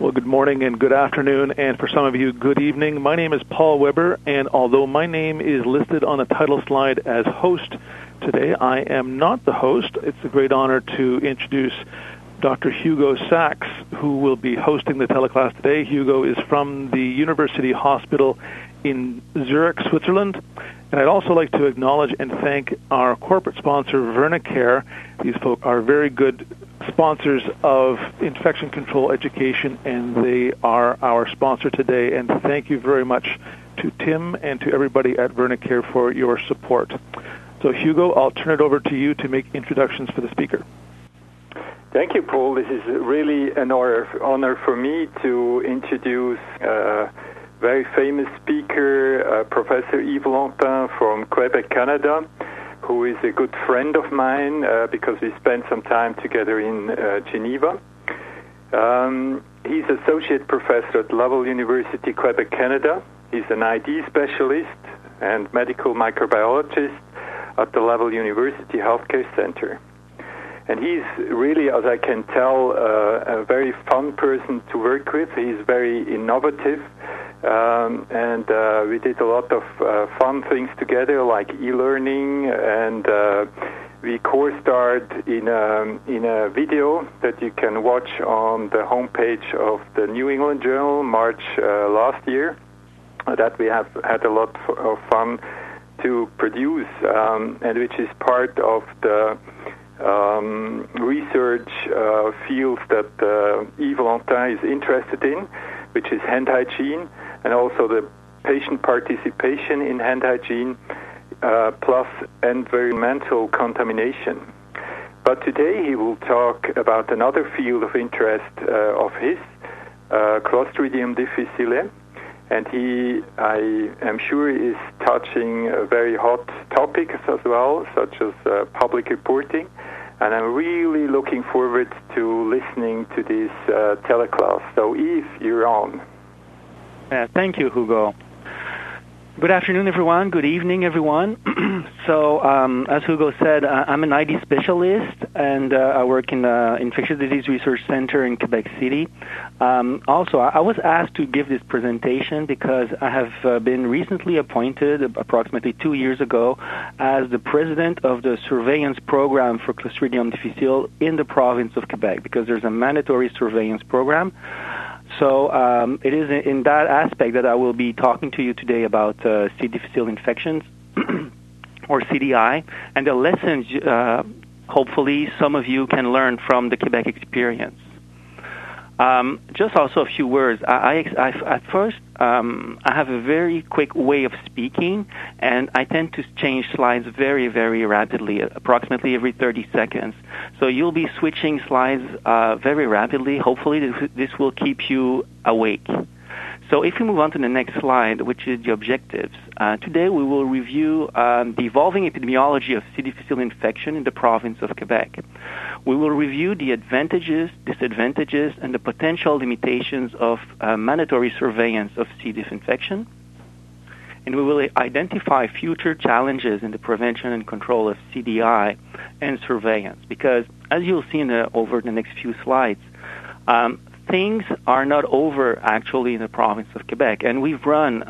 Well, good morning and good afternoon, and for some of you, good evening. My name is Paul Weber, and although my name is listed on the title slide as host today, I am not the host. It's a great honor to introduce Dr. Hugo Sachs, who will be hosting the teleclass today. Hugo is from the University Hospital in Zurich, Switzerland. And I'd also like to acknowledge and thank our corporate sponsor, Vernicare. These folk are very good sponsors of infection control education, and they are our sponsor today. And thank you very much to Tim and to everybody at Vernicare for your support. So, Hugo, I'll turn it over to you to make introductions for the speaker. Thank you, Paul. This is really an honor for me to introduce very famous speaker, Professor Yves Lantin from Quebec, Canada, who is a good friend of mine because we spent some time together in Geneva. He's associate professor at Laval University, Quebec, Canada. He's an ID specialist and medical microbiologist at the Laval University Healthcare Center. And he's really, as I can tell, a very fun person to work with. He's very innovative. And we did a lot of fun things together, like e-learning, and we co-starred in a video that you can watch on the homepage of the New England Journal, March last year, that we have had a lot of fun to produce, and which is part of the research fields that Yves Lantin is interested in, which is hand hygiene, and also the patient participation in hand hygiene, plus environmental contamination. But today he will talk about another field of interest of his, Clostridium difficile, and I am sure, is touching very hot topics as well, such as public reporting. And I'm really looking forward to listening to this teleclass. So, Yves, you're on. Thank you, Hugo. Good afternoon, everyone. Good evening, everyone. So, as Hugo said, I'm an ID specialist, and I work in the Infectious Disease Research Center in Quebec City. Also, I was asked to give this presentation because I have been recently appointed, approximately 2 years ago, as the president of the surveillance program for Clostridium difficile in the province of Quebec, because there's a mandatory surveillance program. So it is in that aspect that I will be talking to you today about C. difficile infections, or CDI, and the lessons hopefully some of you can learn from the Quebec experience. Just also a few words. At first, I have a very quick way of speaking, and I tend to change slides very, very rapidly, approximately every 30 seconds. So you'll be switching slides very rapidly. Hopefully, this will keep you awake. So if we move on to the next slide, which is the objectives. Today, we will review the evolving epidemiology of C. difficile infection in the province of Quebec. We will review the advantages, disadvantages, and the potential limitations of mandatory surveillance of C. diff infection. And we will identify future challenges in the prevention and control of CDI and surveillance. Because, as you'll see over the next few slides, things are not over, actually, in the province of Quebec. And we've run,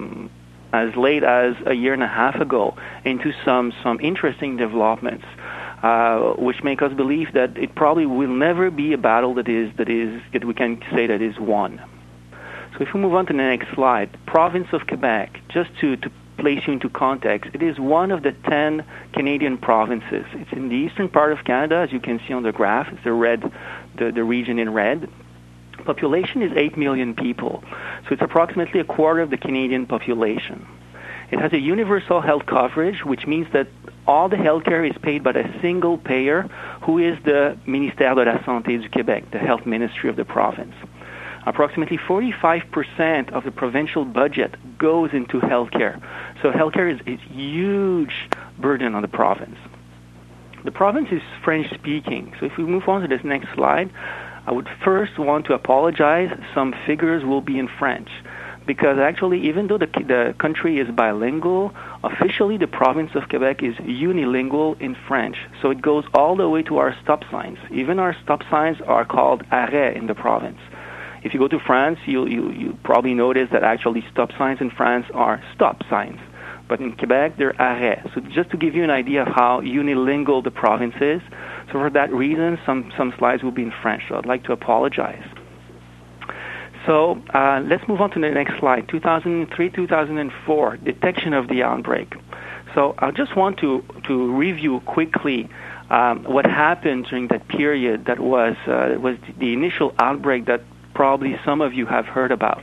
as late as a year and a half ago, into some interesting developments, which make us believe that it probably will never be a battle that we can say that is won. So if we move on to the next slide, province of Quebec, just to place you into context, it is one of the 10 Canadian provinces. It's in the eastern part of Canada, as you can see on the graph. It's the region in red. Population is 8 million people, so it's approximately a quarter of the Canadian population. It has a universal health coverage, which means that all the health care is paid by a single payer, who is the Ministère de la Santé du Québec, the health ministry of the province. Approximately 45% of the provincial budget goes into healthcare. So healthcare is a huge burden on the province. The province is French-speaking. So if we move on to this next slide, I would first want to apologize. Some figures will be in French, because actually, even though the country is bilingual, officially the province of Quebec is unilingual in French. So it goes all the way to our stop signs. Even our stop signs are called arrêts in the province. If you go to France, you probably notice that actually stop signs in France are stop signs. But in Quebec, they're arrêts. So just to give you an idea of how unilingual the province is, so for that reason, some slides will be in French. So I'd like to apologize. So let's move on to the next slide. 2003, 2004, detection of the outbreak. So I just want to review quickly what happened during that period that was the initial outbreak that probably some of you have heard about.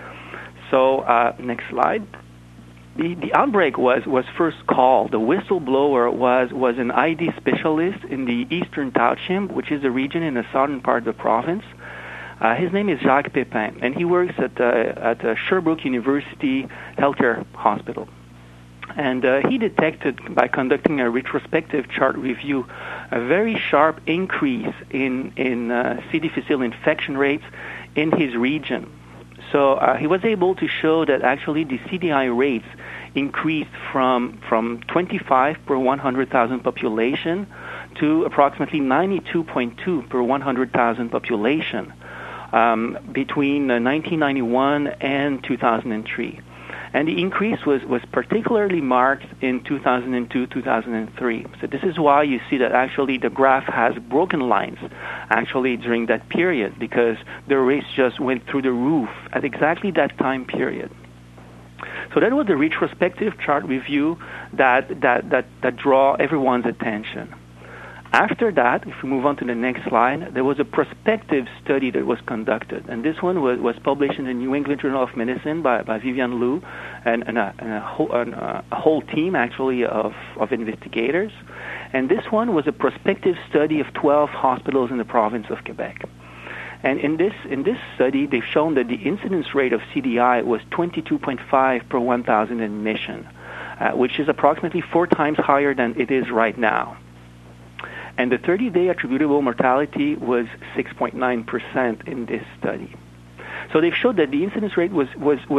So next slide. The outbreak was first called, the whistleblower was an ID specialist in the Eastern Township, which is a region in the southern part of the province. His name is Jacques Pépin, and he works at Sherbrooke University Healthcare Hospital. And he detected, by conducting a retrospective chart review, a very sharp increase in C. difficile infection rates in his region. So he was able to show that actually the CDI rates increased from 25 per 100,000 population to approximately 92.2 per 100,000 population between 1991 and 2003. And the increase was particularly marked in 2002, 2003. So this is why you see that actually the graph has broken lines actually during that period, because the rates just went through the roof at exactly that time period. So that was the retrospective chart review that draw everyone's attention. After that, if we move on to the next slide, there was a prospective study that was conducted, and this one was published in the New England Journal of Medicine by Vivian Liu and a whole team actually of investigators. And this one was a prospective study of 12 hospitals in the province of Quebec. And in this study, they've shown that the incidence rate of CDI was 22.5 per 1,000 admission, which is approximately 4 times higher than it is right now. And the 30-day attributable mortality was 6.9% in this study. So they've showed that the incidence rate was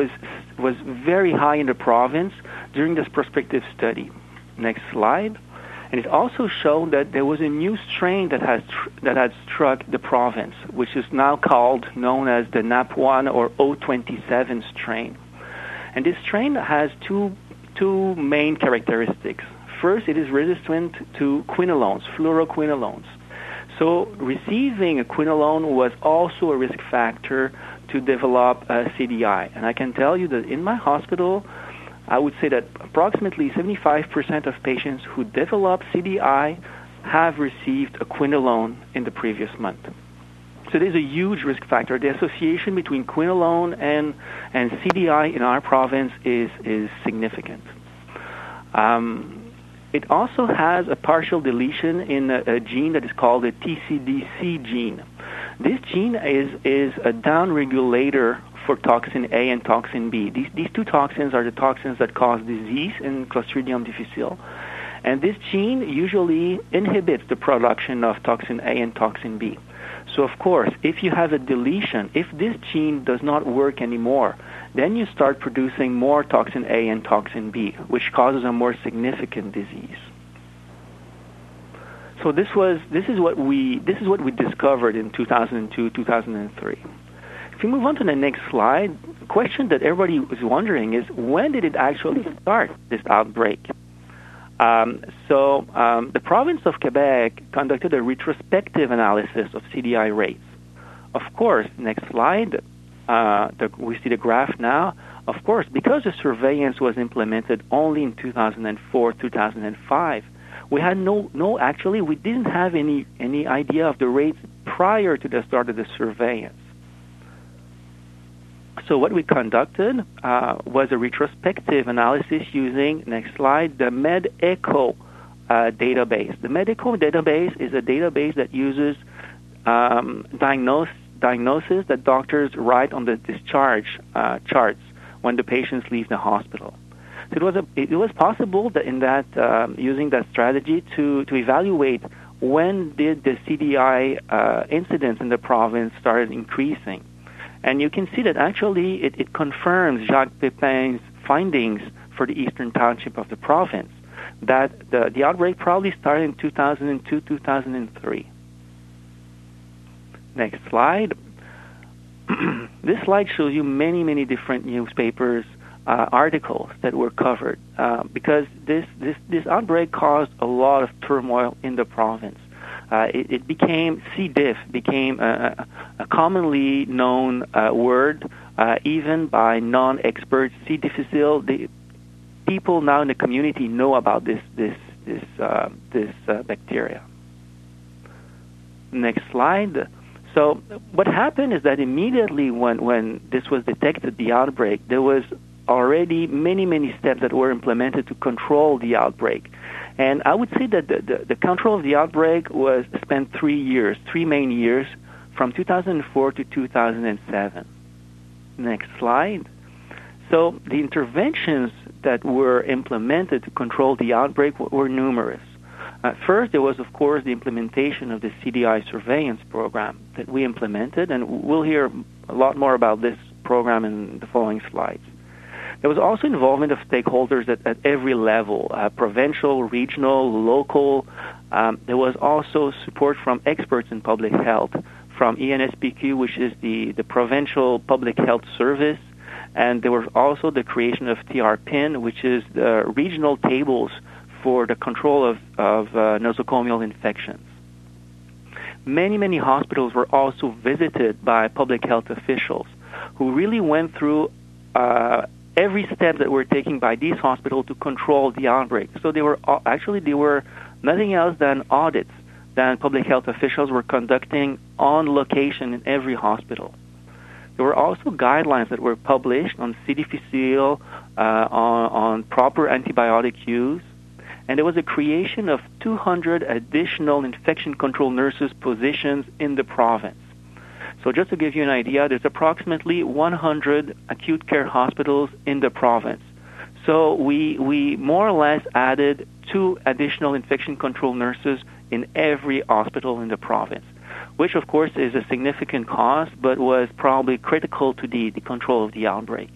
very high in the province during this prospective study. Next slide. And it also showed that there was a new strain that had struck the province, which is now known as the NAP1 or O27 strain. And this strain has two main characteristics. First, it is resistant to quinolones, fluoroquinolones. So receiving a quinolone was also a risk factor to develop CDI. And I can tell you that in my hospital, I would say that approximately 75% of patients who develop CDI have received a quinolone in the previous month. So there's a huge risk factor. The association between quinolone and CDI in our province is significant. It also has a partial deletion in a gene that is called the TCDC gene. This gene is a downregulator for toxin A and toxin B. These two toxins are the toxins that cause disease in Clostridium difficile. And this gene usually inhibits the production of toxin A and toxin B. So of course, if you have a deletion, if this gene does not work anymore, then you start producing more toxin A and toxin B, which causes a more significant disease. So this is what we discovered in 2002, 2003. If we move on to the next slide, the question that everybody was wondering is, when did it actually start, this outbreak? The province of Quebec conducted a retrospective analysis of CDI rates. Of course, next slide, we see the graph now. Of course, because the surveillance was implemented only in 2004, 2005, we had we didn't have any idea of the rates prior to the start of the surveillance. So what we conducted was a retrospective analysis using, next slide, the MedEcho database. The MedEcho database is a database that uses diagnosis that doctors write on the discharge charts when the patients leave the hospital. So it was possible that using that strategy to evaluate when did the CDI incidence in the province started increasing. And you can see that actually it confirms Jacques Pépin's findings for the Eastern Township of the province, that the outbreak probably started in 2002, 2003. Next slide. this slide shows you many different newspapers articles that were covered because this outbreak caused a lot of turmoil in the province. It became C. diff became a commonly known word even by non-experts. C. difficile. The people now in the community know about this bacteria. Next slide. So what happened is that immediately when this was detected, the outbreak, there was already many steps that were implemented to control the outbreak. And I would say that the control of the outbreak was spent 3 main years, from 2004 to 2007. Next slide. So the interventions that were implemented to control the outbreak were numerous. First, there was, of course, the implementation of the CDI surveillance program that we implemented, and we'll hear a lot more about this program in the following slides. There was also involvement of stakeholders at every level, provincial, regional, local. There was also support from experts in public health, from ENSPQ, which is the Provincial Public Health Service, and there was also the creation of TRPIN, which is the regional tables for the control of nosocomial infections. Many hospitals were also visited by public health officials who really went through every step that were taken by these hospitals to control the outbreak. So they were nothing else than audits that public health officials were conducting on location in every hospital. There were also guidelines that were published on C. difficile, on proper antibiotic use, and there was a creation of 200 additional infection control nurses positions in the province. So just to give you an idea, there's approximately 100 acute care hospitals in the province. So we more or less added 2 additional infection control nurses in every hospital in the province, which of course is a significant cost, but was probably critical to the control of the outbreak.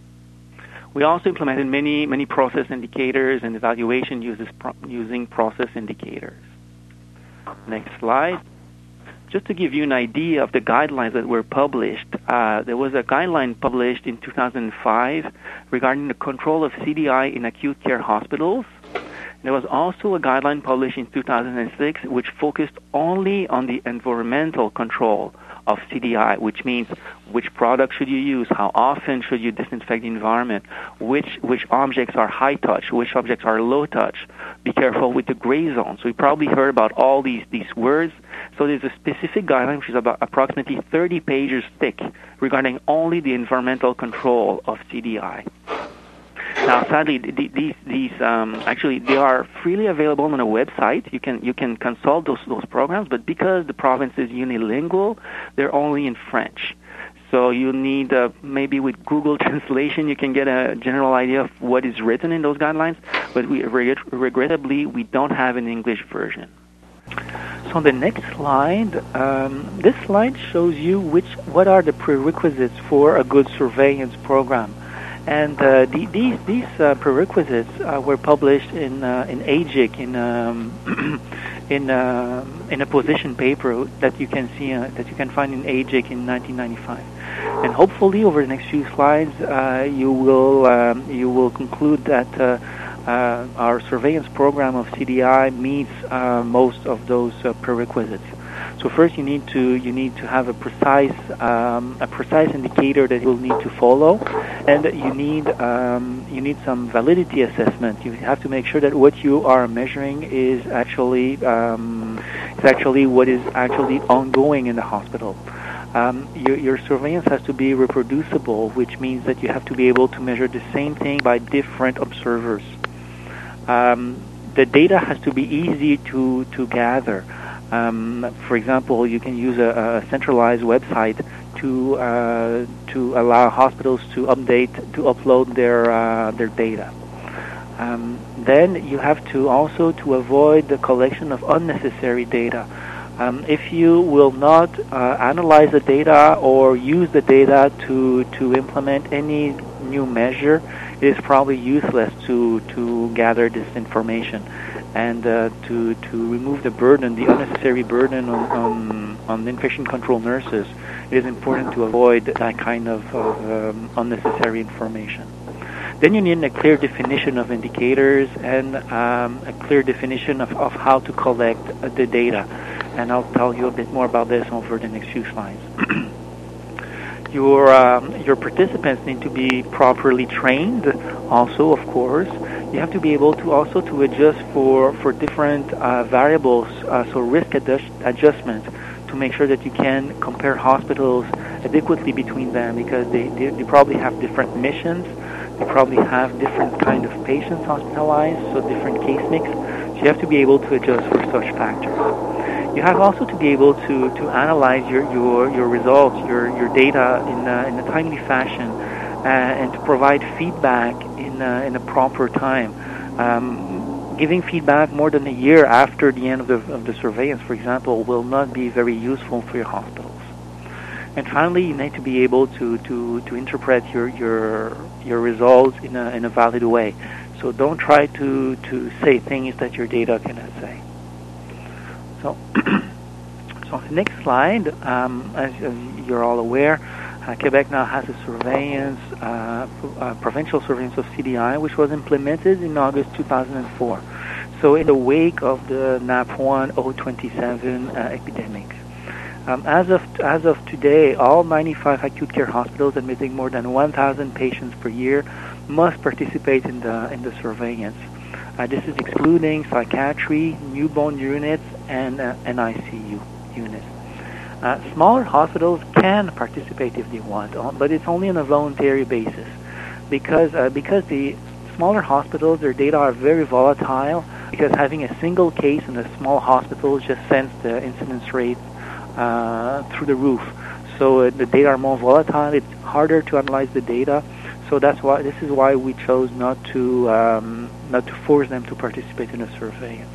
We also implemented many process indicators and evaluation using process indicators. Next slide. Just to give you an idea of the guidelines that were published, there was a guideline published in 2005 regarding the control of CDI in acute care hospitals. There was also a guideline published in 2006 which focused only on the environmental control of CDI, which means which product should you use, how often should you disinfect the environment, which objects are high touch, which objects are low touch. Be careful with the gray zone. So you probably heard about all these words. So there's a specific guideline which is about approximately 30 pages thick regarding only the environmental control of CDI. Now, sadly, these actually they are freely available on a website. You can consult those programs, but because the province is unilingual, they're only in French. So you need maybe with Google Translation you can get a general idea of what is written in those guidelines. But regrettably we don't have an English version. So on the next slide, this slide shows you what are the prerequisites for a good surveillance program. And these prerequisites were published in AGIC in a position paper that you can see that you can find in AGIC in 1995. And hopefully, over the next few slides, you will conclude that our surveillance program of CDI meets most of those prerequisites. So first, you need to have a precise indicator that you'll need to follow, and you need some validity assessment. You have to make sure that what you are measuring is actually what is actually ongoing in the hospital. Your surveillance has to be reproducible, which means that you have to be able to measure the same thing by different observers. The data has to be easy to gather. For example, you can use a centralized website to allow hospitals to upload their data. Then you have to also to avoid the collection of unnecessary data. If you will not analyze the data or use the data to implement any new measure, it is probably useless to gather this information. And to remove the burden, the unnecessary burden on infection control nurses, it is important to avoid that kind of unnecessary information. Then you need a clear definition of indicators and a clear definition of how to collect the data. And I'll tell you a bit more about this over the next few slides. Your participants need to be properly trained also, of course. You have to be able to also to adjust for different variables, so risk adjustment, to make sure that you can compare hospitals adequately between them, because they probably have different missions. They probably have different kind of patients hospitalized, so different case mix. So you have to be able to adjust for such factors. You have also to be able to analyze your results, your data in a timely fashion, and to provide feedback in a proper time. Giving feedback more than a year after the end of the surveillance, for example, will not be very useful for your hospitals. And finally, you need to be able to interpret your results in a valid way. So don't try to say things that your data cannot say. So, on the next slide, as you're all aware, Quebec now has a surveillance, provincial surveillance of CDI, which was implemented in August 2004. So in the wake of the NAP1 027 epidemic. As of today, all 95 acute care hospitals admitting more than 1,000 patients per year must participate in the surveillance. This is excluding psychiatry, newborn units, and ICU units. Smaller hospitals can participate if they want, but it's only on a voluntary basis, because the smaller hospitals, their data are very volatile, because having a single case in a small hospital just sends the incidence rate through the roof. So the data are more volatile. It's harder to analyze the data. So this is why we chose not to force them to participate in a surveillance.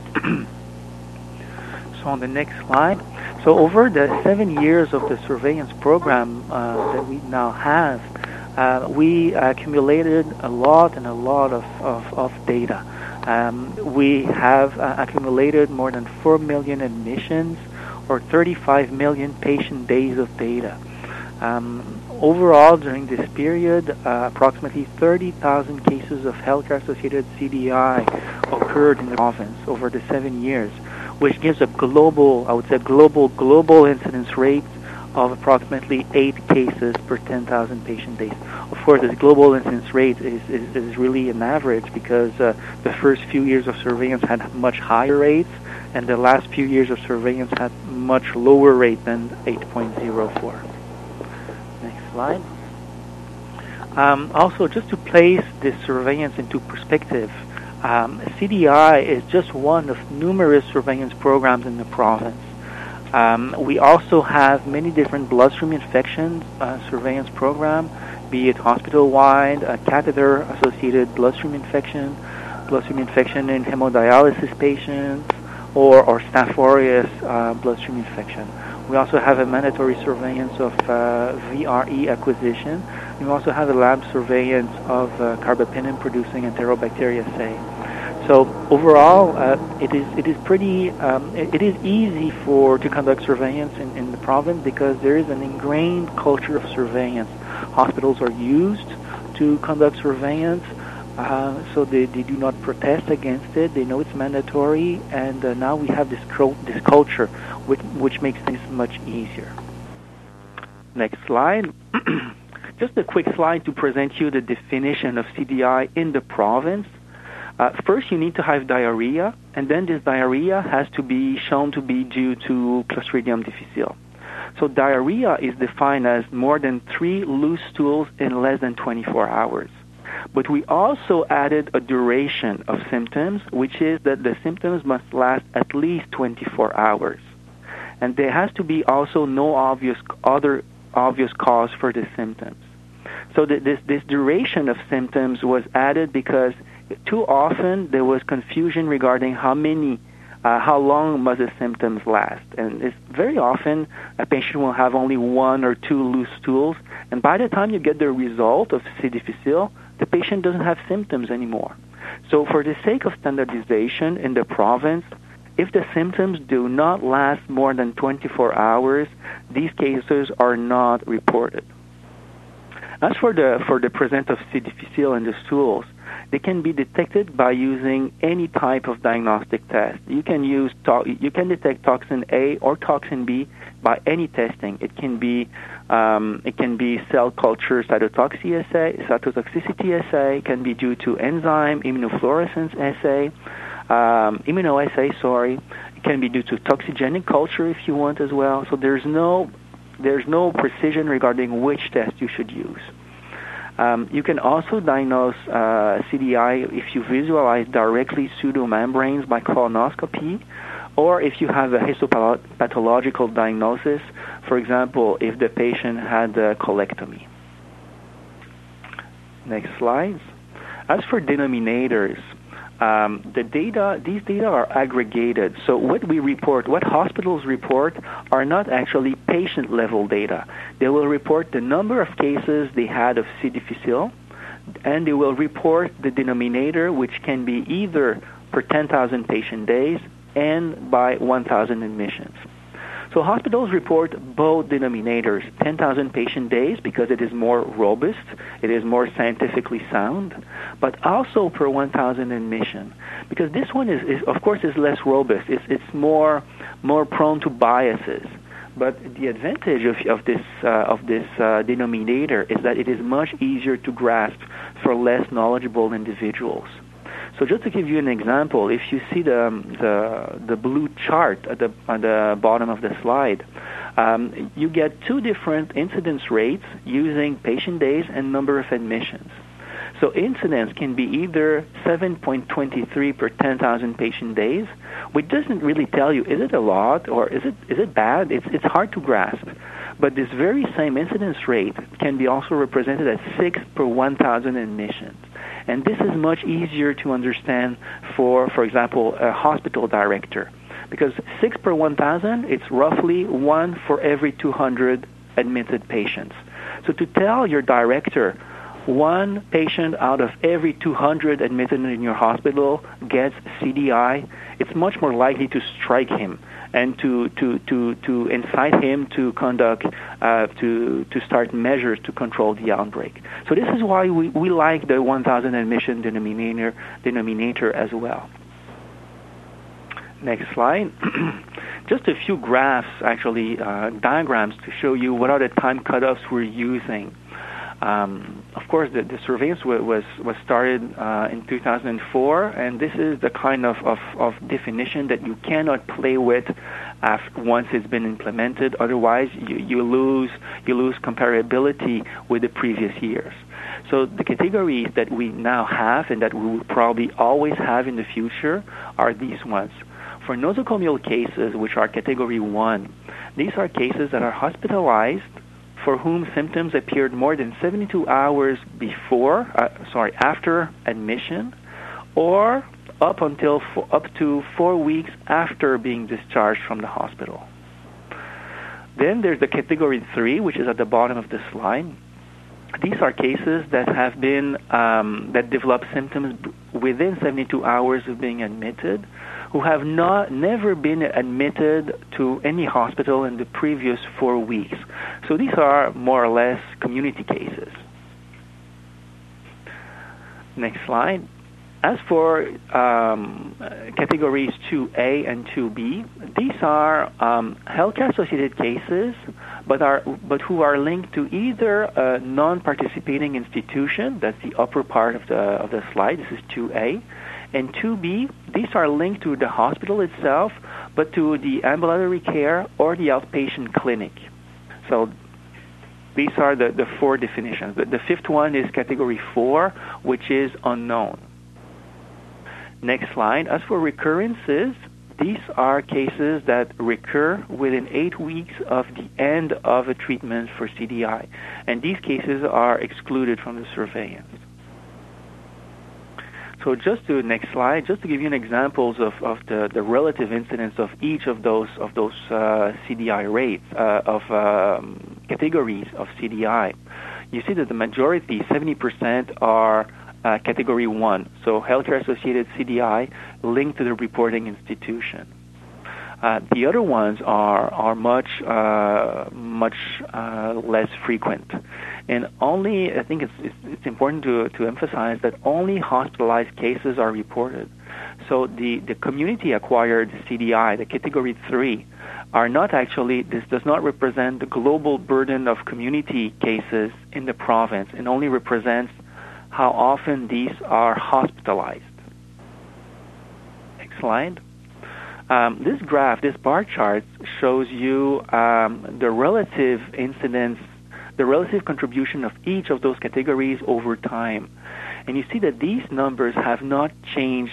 So on the next slide. So over the 7 years of the surveillance program that we now have, we accumulated a lot of data. We have accumulated more than 4 million admissions, or 35 million patient days of data. Overall, during this period, approximately 30,000 cases of healthcare-associated CDI occurred in the province over the 7 years, which gives a global incidence rate of approximately 8 cases per 10,000 patient days. Of course, this global incidence rate is really an average, because the first few years of surveillance had much higher rates, and the last few years of surveillance had much lower rate than 8.04. Next slide. Also, just to place this surveillance into perspective, CDI is just one of numerous surveillance programs in the province. We also have many different bloodstream infections surveillance program, be it hospital-wide, catheter-associated bloodstream infection in hemodialysis patients, or Staph aureus bloodstream infection. We also have a mandatory surveillance of VRE acquisition. We also have a lab surveillance of carbapenem-producing Enterobacteriaceae. So overall, it is easy to conduct surveillance in the province, because there is an ingrained culture of surveillance. Hospitals are used to conduct surveillance, so they do not protest against it. They know it's mandatory, and now we have this culture, which makes things much easier. Next slide. Just a quick slide to present you the definition of CDI in the province. First, you need to have diarrhea, and then this diarrhea has to be shown to be due to Clostridium difficile. So diarrhea is defined as more than 3 loose stools in less than 24 hours. But we also added a duration of symptoms, which is that the symptoms must last at least 24 hours. And there has to be also no other obvious cause for the symptoms. So this duration of symptoms was added because too often there was confusion regarding how long must the symptoms last. And it's very often a patient will have only 1 or 2 loose stools, and by the time you get the result of C. difficile, the patient doesn't have symptoms anymore. So for the sake of standardization in the province, if the symptoms do not last more than 24 hours, these cases are not reported. As for the presence of C. difficile in the stools, they can be detected by using any type of diagnostic test. You can detect toxin A or toxin B by any testing. It can be cell culture cytotoxicity assay. It can be due to enzyme immunofluorescence assay, immunoassay. It can be due to toxigenic culture if you want as well. So there's no precision regarding which test you should use. You can also diagnose CDI if you visualize directly pseudomembranes by colonoscopy, or if you have a histopathological diagnosis, for example, if the patient had a colectomy. Next slide. As for denominators, these data are aggregated. So what hospitals report are not actually patient-level data. They will report the number of cases they had of C. difficile, and they will report the denominator, which can be either per 10,000 patient days and by 1,000 admissions. So hospitals report both denominators, 10,000 patient days, because it is more robust, it is more scientifically sound, but also per 1,000 admission, because this one is of course less robust. It's more prone to biases. But the advantage of this denominator is that it is much easier to grasp for less knowledgeable individuals. So just to give you an example, if you see the blue chart at the bottom of the slide, you get two different incidence rates using patient days and number of admissions. So incidence can be either 7.23 per 10,000 patient days, which doesn't really tell you, is it a lot or is it bad? It's hard to grasp. But this very same incidence rate can be also represented as 6 per 1,000 admissions. And this is much easier to understand for example, a hospital director. Because 6 per 1,000, it's roughly 1 for every 200 admitted patients. So to tell your director, 1 patient out of every 200 admitted in your hospital gets CDI, it's much more likely to strike him and to incite him to conduct, to start measures to control the outbreak. So this is why we like the 1,000 admission denominator as well. Next slide. Just a few graphs, actually, diagrams to show you what are the time cutoffs we're using. Of course, the surveillance was started in 2004, and this is the kind of definition that you cannot play with once it's been implemented. Otherwise, you lose comparability with the previous years. So the categories that we now have and that we will probably always have in the future are these ones. For nosocomial cases, which are category 1, these are cases that are hospitalized for whom symptoms appeared more than 72 hours after admission, or up to 4 weeks after being discharged from the hospital. Then there's the category 3, which is at the bottom of the slide. These are cases that have been that develop symptoms within 72 hours of being admitted, who have never been admitted to any hospital in the previous 4 weeks. So these are more or less community cases. Next slide. As for categories 2A and 2B, these are healthcare-associated cases, but who are linked to either a non-participating institution, that's the upper part of the slide, this is 2A, and 2B, these are linked to the hospital itself, but to the ambulatory care or the outpatient clinic. So these are the 4 definitions. The fifth one is category 4, which is unknown. Next slide. As for recurrences, these are cases that recur within 8 weeks of the end of a treatment for CDI, and these cases are excluded from the surveillance. So next slide, just to give you an examples of the relative incidence of each of those CDI rates, of categories of CDI. You see that the majority, 70%, are category 1, so healthcare-associated CDI linked to the reporting institution. The other ones are much less frequent, and only I think it's important to emphasize that only hospitalized cases are reported. So the community-acquired CDI, the Category 3, are not actually. This does not represent the global burden of community cases in the province, and only represents how often these are hospitalized. Next slide. This graph, this bar chart, shows you the relative incidence, the relative contribution of each of those categories over time. And you see that these numbers have not changed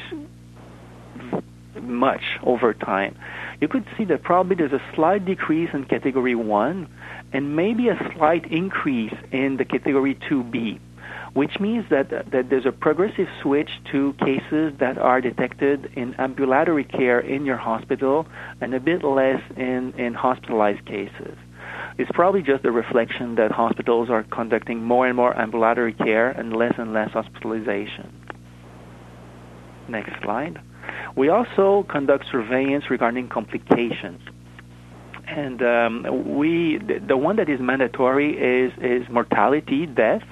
much over time. You could see that probably there's a slight decrease in Category 1 and maybe a slight increase in the Category 2B, which means that there's a progressive switch to cases that are detected in ambulatory care in your hospital and a bit less in hospitalized cases. It's probably just a reflection that hospitals are conducting more and more ambulatory care and less hospitalization. Next slide. We also conduct surveillance regarding complications. And the one that is mandatory is mortality, death.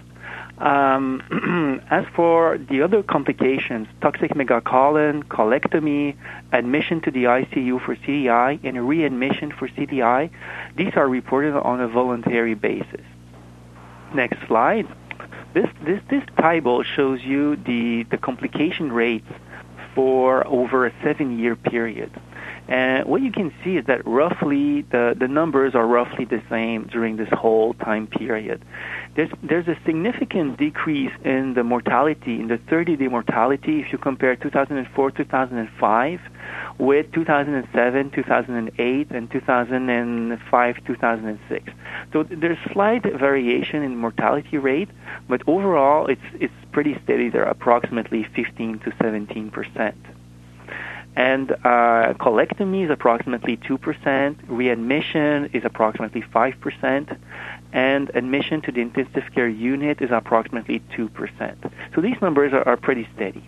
As for the other complications, toxic megacolon, colectomy, admission to the ICU for CDI, and readmission for CDI, these are reported on a voluntary basis. Next slide. This table shows you the complication rates for over a 7-year period. And what you can see is that roughly the numbers are roughly the same during this whole time period. There's a significant decrease in the mortality, in the 30-day mortality, if you compare 2004, 2005 with 2007, 2008, and 2005, 2006. So there's slight variation in mortality rate, but overall it's pretty steady. They're approximately 15 to 17%. And colectomy is approximately 2%, readmission is approximately 5%, and admission to the intensive care unit is approximately 2%. So these numbers are pretty steady.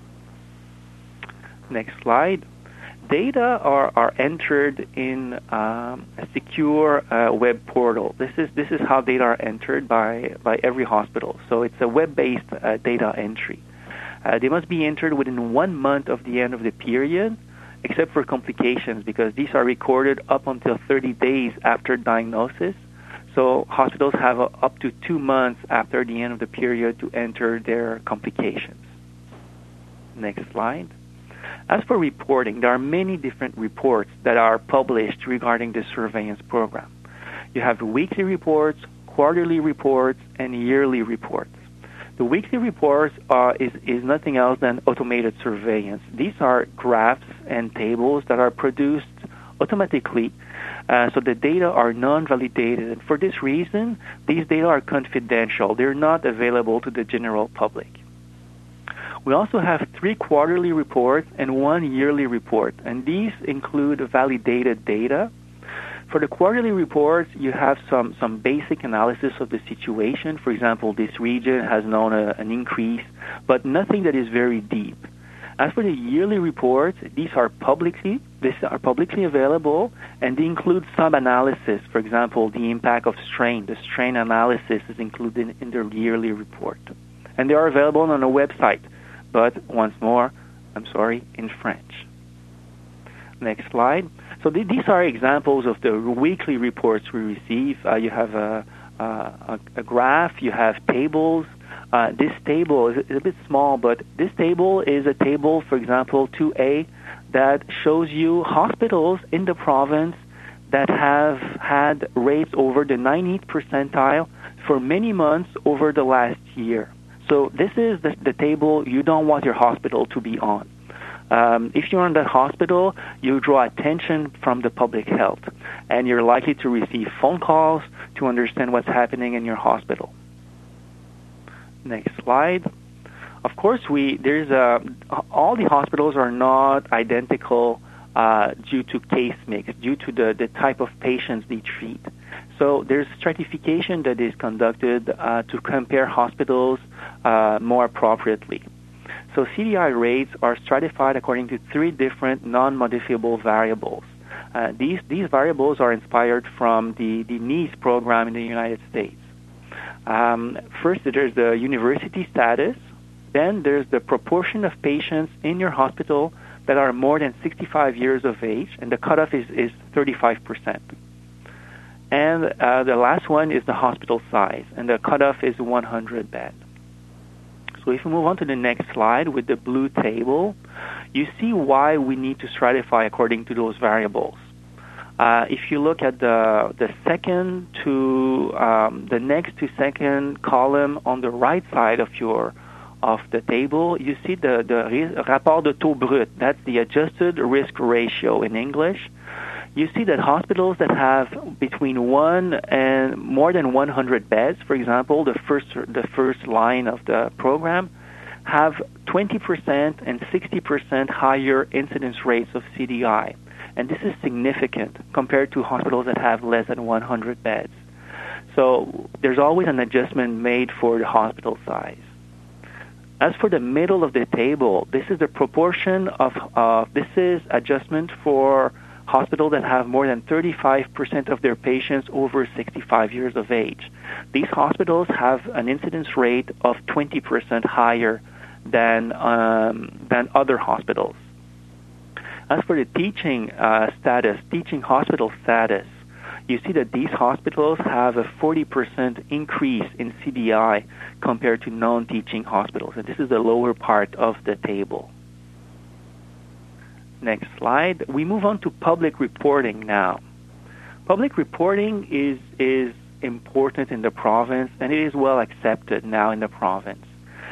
Next slide. Data are entered in a secure web portal. This is how data are entered by every hospital. So it's a web-based data entry. They must be entered within 1 month of the end of the period, except for complications, because these are recorded up until 30 days after diagnosis. So hospitals have up to 2 months after the end of the period to enter their complications. Next slide. As for reporting, there are many different reports that are published regarding the surveillance program. You have weekly reports, quarterly reports, and yearly reports. The weekly reports is nothing else than automated surveillance. These are graphs and tables that are produced automatically, so the data are non-validated. For this reason, these data are confidential. They're not available to the general public. We also have 3 quarterly reports and 1 yearly report, and these include validated data. For the quarterly reports, you have some basic analysis of the situation. For example, this region has known an increase, but nothing that is very deep. As for the yearly reports, these are publicly available, and they include sub-analysis. For example, the impact of strain. The strain analysis is included in the yearly report. And they are available on a website, but once more, in French. Next slide. So these are examples of the weekly reports we receive. You have a graph, you have tables. This table is a bit small, but this table is a table, for example, 2A, that shows you hospitals in the province that have had rates over the 90th percentile for many months over the last year. So this is the table you don't want your hospital to be on. If you're in that hospital, you draw attention from the public health, and you're likely to receive phone calls to understand what's happening in your hospital. Next slide. Of course, all the hospitals are not identical due to case mix, due to the type of patients they treat. So there's stratification that is conducted to compare hospitals more appropriately. So CDI rates are stratified according to 3 different non-modifiable variables. These variables are inspired from the NEASE program in the United States. First, there's the university status. Then there's the proportion of patients in your hospital that are more than 65 years of age, and the cutoff is 35%. And the last one is the hospital size, and the cutoff is 100 beds. So if we move on to the next slide with the blue table, you see why we need to stratify according to those variables. If you look at the second to the next to second column on the right side of the table, you see the rapport de taux brut. That's the adjusted risk ratio in English. You see that hospitals that have between 1 and more than 100 beds, for example, the first line of the program, have 20% and 60% higher incidence rates of CDI. And this is significant compared to hospitals that have less than 100 beds. So there's always an adjustment made for the hospital size. As for the middle of the table, this is the proportion this is adjustment for hospitals that have more than 35% of their patients over 65 years of age. These hospitals have an incidence rate of 20% higher than other hospitals. As for the teaching hospital status, you see that these hospitals have a 40% increase in CDI compared to non-teaching hospitals. And this is the lower part of the table. Next slide. We move on to public reporting now. Public reporting is important in the province, and it is well accepted now in the province.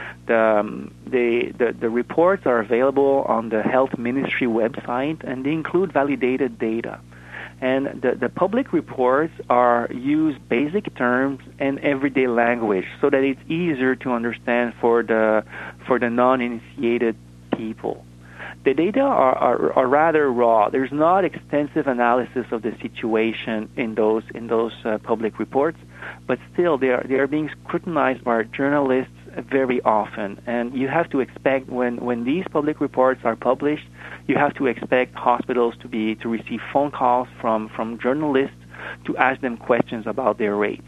The reports are available on the Health Ministry website, and they include validated data. And the public reports use basic terms and everyday language so that it's easier to understand for the non-initiated people. The data are rather raw. There's not extensive analysis of the situation in those public reports, but still they are being scrutinized by journalists very often. And you have to expect when these public reports are published, you have to expect hospitals to receive phone calls from journalists to ask them questions about their rates.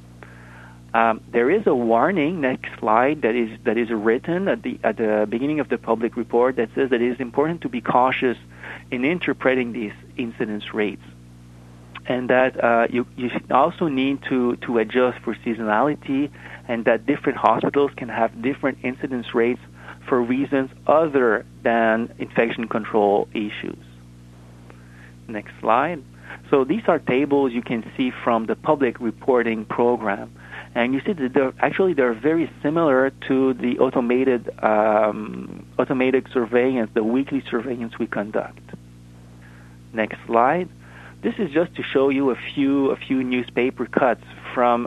There is a warning, next slide, that is written at the beginning of the public report that says that it is important to be cautious in interpreting these incidence rates, and that you also need to adjust for seasonality, and that different hospitals can have different incidence rates for reasons other than infection control issues. Next slide. So these are tables you can see from the public reporting program. And you see that they're very similar to the automated surveillance, the weekly surveillance we conduct. Next slide. This is just to show you a few newspaper cuts from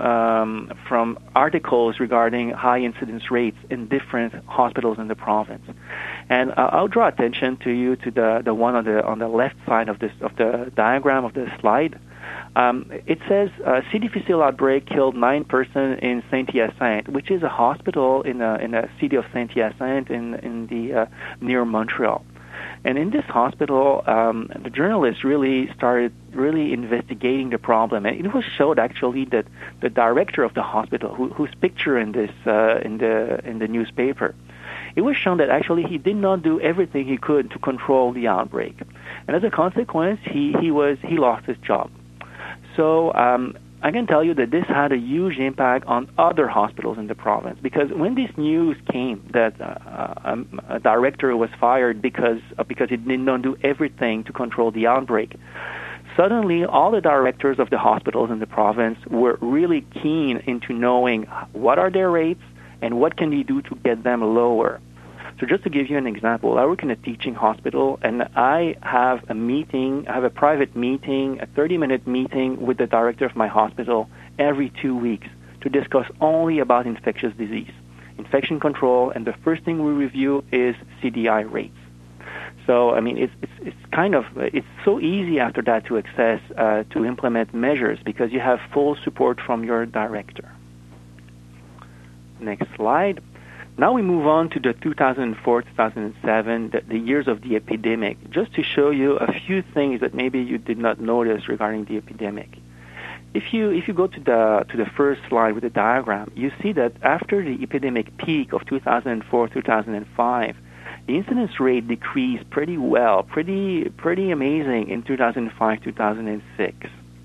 articles regarding high incidence rates in different hospitals in the province. And I'll draw attention to you to the one on the left side of the diagram of the slide. It says C. difficile outbreak killed 9 persons in Saint-Hyacinthe, which is a hospital in the city of Saint-Hyacinthe in the near Montreal. And in this hospital, the journalists really started investigating the problem, and it was showed actually that the director of the hospital, whose picture in this in the newspaper, it was shown that actually he did not do everything he could to control the outbreak, and as a consequence, he lost his job. So I can tell you that this had a huge impact on other hospitals in the province, because when this news came that a director was fired because he did not do everything to control the outbreak, suddenly all the directors of the hospitals in the province were really keen into knowing what are their rates and what can they do to get them lower. So just to give you an example, I work in a teaching hospital, and I have a private meeting, a 30-minute meeting with the director of my hospital every 2 weeks to discuss only about infectious disease, infection control, and the first thing we review is CDI rates. So, I mean, it's so easy after that to access, to implement measures because you have full support from your director. Next slide. Now we move on to the 2004, 2007, the years of the epidemic, just to show you a few things that maybe you did not notice regarding the epidemic. If you go to the first slide with the diagram, you see that after the epidemic peak of 2004, 2005, the incidence rate decreased pretty well, pretty amazing in 2005, 2006.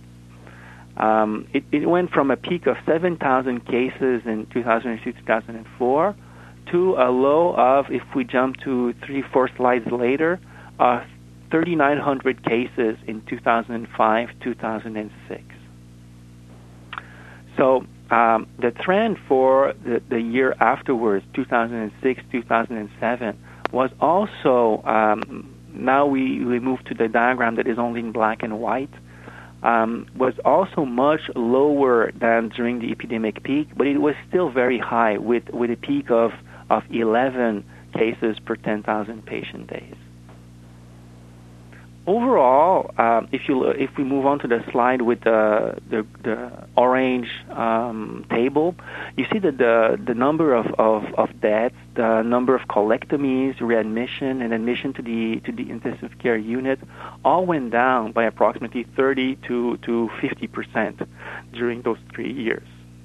It went from a peak of 7,000 cases in 2002, 2004 to a low of, if we jump to 3-4 slides later, 3,900 cases in 2005, 2006. So the trend for the year afterwards, 2006, 2007, was also, now we move to the diagram that is only in black and white, was also much lower than during the epidemic peak, but it was still very high with a peak of 11 cases per 10,000 patient days. Overall, if we move on to the slide with the orange table, you see that the number of deaths, the number of colectomies, readmission, and admission to the intensive care unit all went down by approximately 30 to 50% during those 3 years.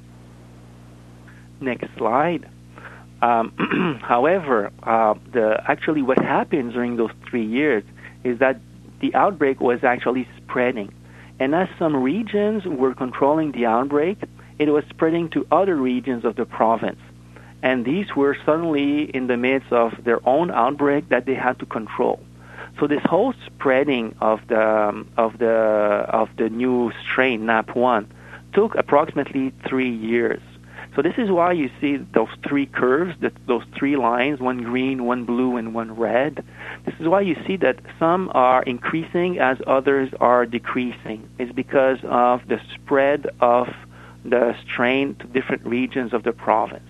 Next slide. However, actually what happened during those 3 years is that the outbreak was actually spreading. And as some regions were controlling the outbreak, it was spreading to other regions of the province. And these were suddenly in the midst of their own outbreak that they had to control. So this whole spreading of the new strain, NAP1, took approximately 3 years. So this is why you see those three curves, those three lines, one green, one blue, and one red. This is why you see that some are increasing as others are decreasing. It's because of the spread of the strain to different regions of the province.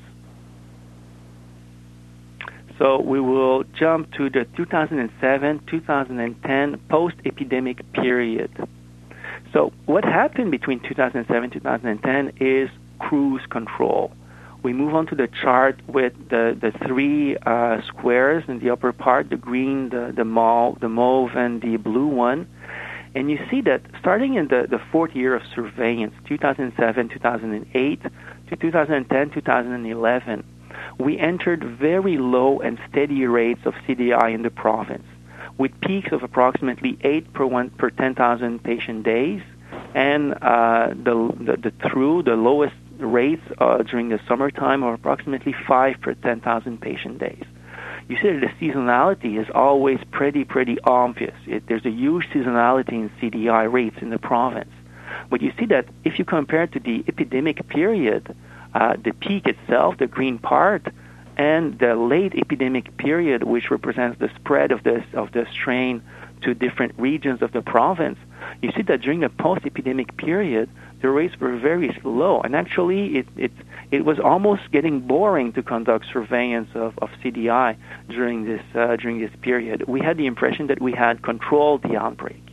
So we will jump to the 2007-2010 post-epidemic period. So what happened between 2007 and 2010 is cruise control. We move on to the chart with the three squares in the upper part, the green, the mauve, and the blue one. And you see that starting in the fourth year of surveillance, 2007, 2008, to 2010, 2011, we entered very low and steady rates of CDI in the province, with peaks of approximately 8 per 10,000 patient days, and the lowest rates during the summertime are approximately 5 per 10,000 patient days. You see that the seasonality is always pretty obvious. There's a huge seasonality in CDI rates in the province. But you see that if you compare to the epidemic period, the peak itself, the green part, and the late epidemic period, which represents the spread of the strain to different regions of the province, you see that during the post-epidemic period, the rates were very low, and actually it was almost getting boring to conduct surveillance of CDI during this period. We had the impression that we had controlled the outbreak.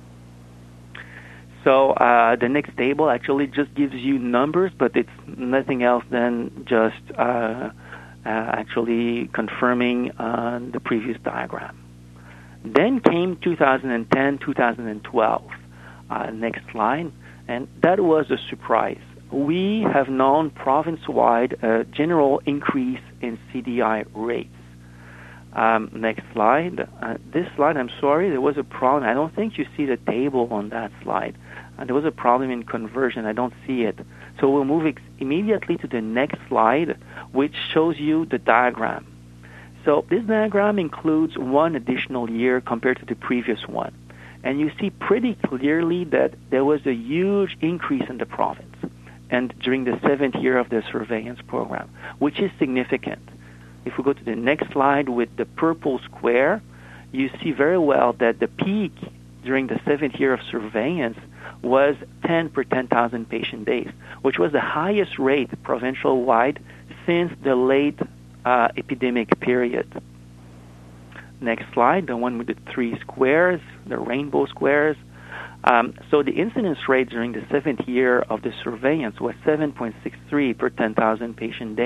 So the next table actually just gives you numbers, but it's nothing else than just actually confirming the previous diagram. Then came 2010, 2012. Next slide. And that was a surprise. We have known province-wide a general increase in CDI rates. Next slide. This slide, I'm sorry, there was a problem. I don't think you see the table on that slide. There was a problem in conversion. I don't see it. So we'll move immediately to the next slide, which shows you the diagram. So this diagram includes one additional year compared to the previous one. And you see pretty clearly that there was a huge increase in the province and during the 7th year of the surveillance program, which is significant. If we go to the next slide with the purple square, you see very well that the peak during the 7th year of surveillance was 10 per 10,000 patient days, which was the highest rate provincial-wide since the late epidemic period. Next slide, the one with the three squares, the rainbow squares. So the incidence rate during the 7th year of the surveillance was 7.63 per 10,000 patient days,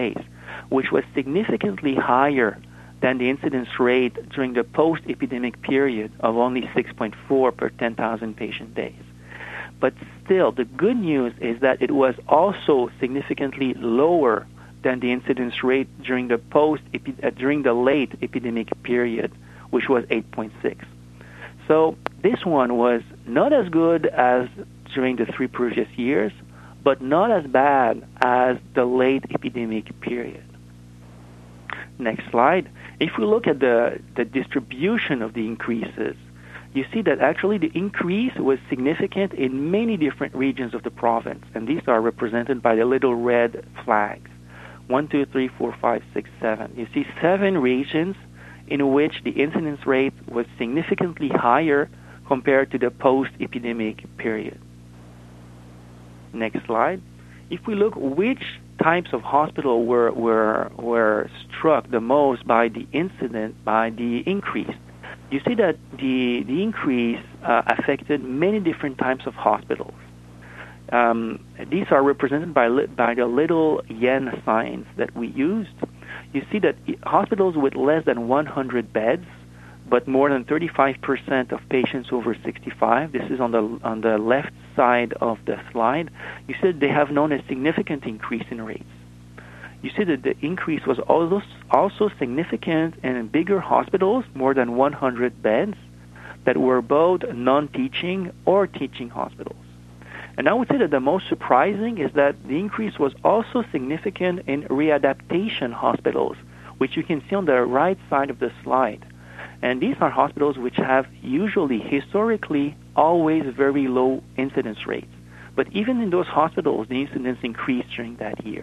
which was significantly higher than the incidence rate during the post-epidemic period of only 6.4 per 10,000 patient days. But still, the good news is that it was also significantly lower than the incidence rate during the late epidemic period, which was 8.6. So this one was not as good as during the 3 previous years, but not as bad as the late epidemic period. Next slide. If we look at the distribution of the increases, you see that actually the increase was significant in many different regions of the province, and these are represented by the little red flags. 1, 2, 3, 4, 5, 6, 7. You see 7 regions in which the incidence rate was significantly higher compared to the post-epidemic period. Next slide. If we look which types of hospital were struck the most by the incident, by the increase, you see that the increase affected many different types of hospitals. These are represented by the little yen signs that we used. You see that hospitals with less than 100 beds, but more than 35% of patients over 65, this is on the left side of the slide, you see that they have known a significant increase in rates. You see that the increase was also significant in bigger hospitals, more than 100 beds, that were both non-teaching or teaching hospitals. And I would say that the most surprising is that the increase was also significant in readaptation hospitals, which you can see on the right side of the slide. And these are hospitals which have usually, historically, always very low incidence rates. But even in those hospitals, the incidence increased during that year.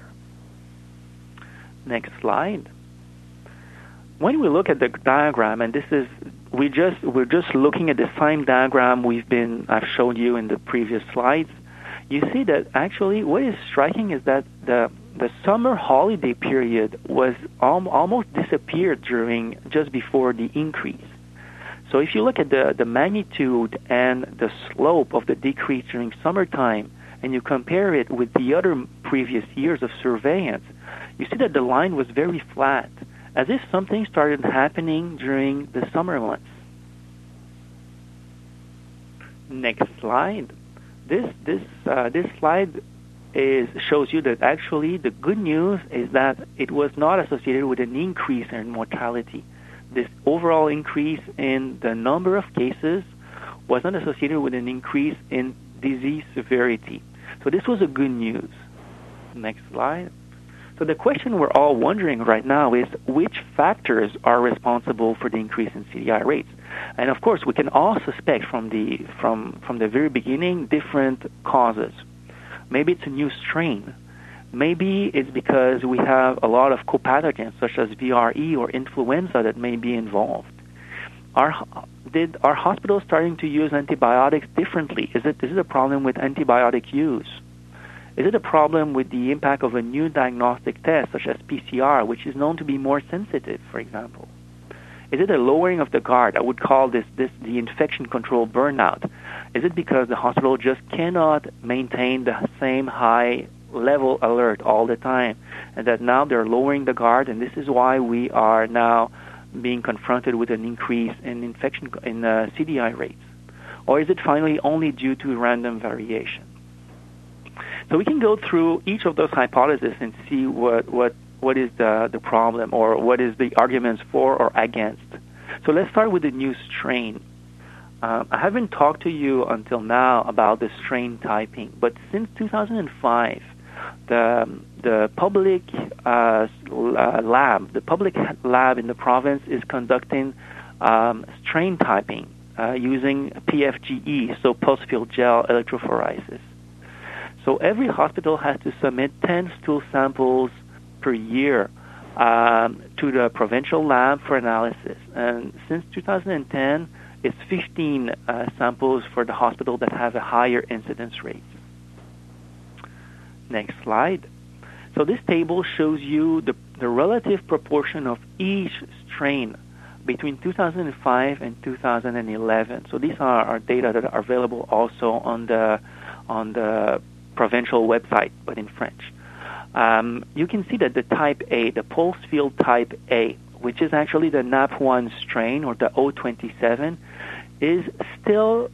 Next slide. When we look at the diagram, and we're just looking at the same diagram I've showed you in the previous slides, you see that actually what is striking is that the summer holiday period was almost disappeared just before the increase. So if you look at the magnitude and the slope of the decrease during summertime, and you compare it with the other previous years of surveillance, you see that the line was very flat, as if something started happening during the summer months. Next slide. This slide shows you that actually the good news is that it was not associated with an increase in mortality. This overall increase in the number of cases was not associated with an increase in disease severity. So this was a good news. Next slide. So the question we're all wondering right now is which factors are responsible for the increase in CDI rates? And of course, we can all suspect from the very beginning different causes. Maybe it's a new strain. Maybe it's because we have a lot of copathogens such as VRE or influenza that may be involved. Are hospitals starting to use antibiotics differently? Is it a problem with antibiotic use? Is it a problem with the impact of a new diagnostic test such as PCR, which is known to be more sensitive, for example? Is it a lowering of the guard? I would call this the infection control burnout. Is it because the hospital just cannot maintain the same high level alert all the time, and that now they're lowering the guard, and this is why we are now being confronted with an increase in CDI rates? Or is it finally only due to random variation? So we can go through each of those hypotheses and see what is the problem, or what is the arguments for or against. So let's start with the new strain. I haven't talked to you until now about the strain typing, but since 2005, the public lab in the province is conducting strain typing using PFGE, so pulsed field gel electrophoresis. So every hospital has to submit 10 stool samples per year to the provincial lab for analysis. And since 2010, it's 15 samples for the hospital that have a higher incidence rate. Next slide. So this table shows you the relative proportion of each strain between 2005 and 2011. So these are our data that are available also on the provincial website, but in French. you can see that the type A, the pulse field type A, which is actually the NAP1 strain or the O27, is still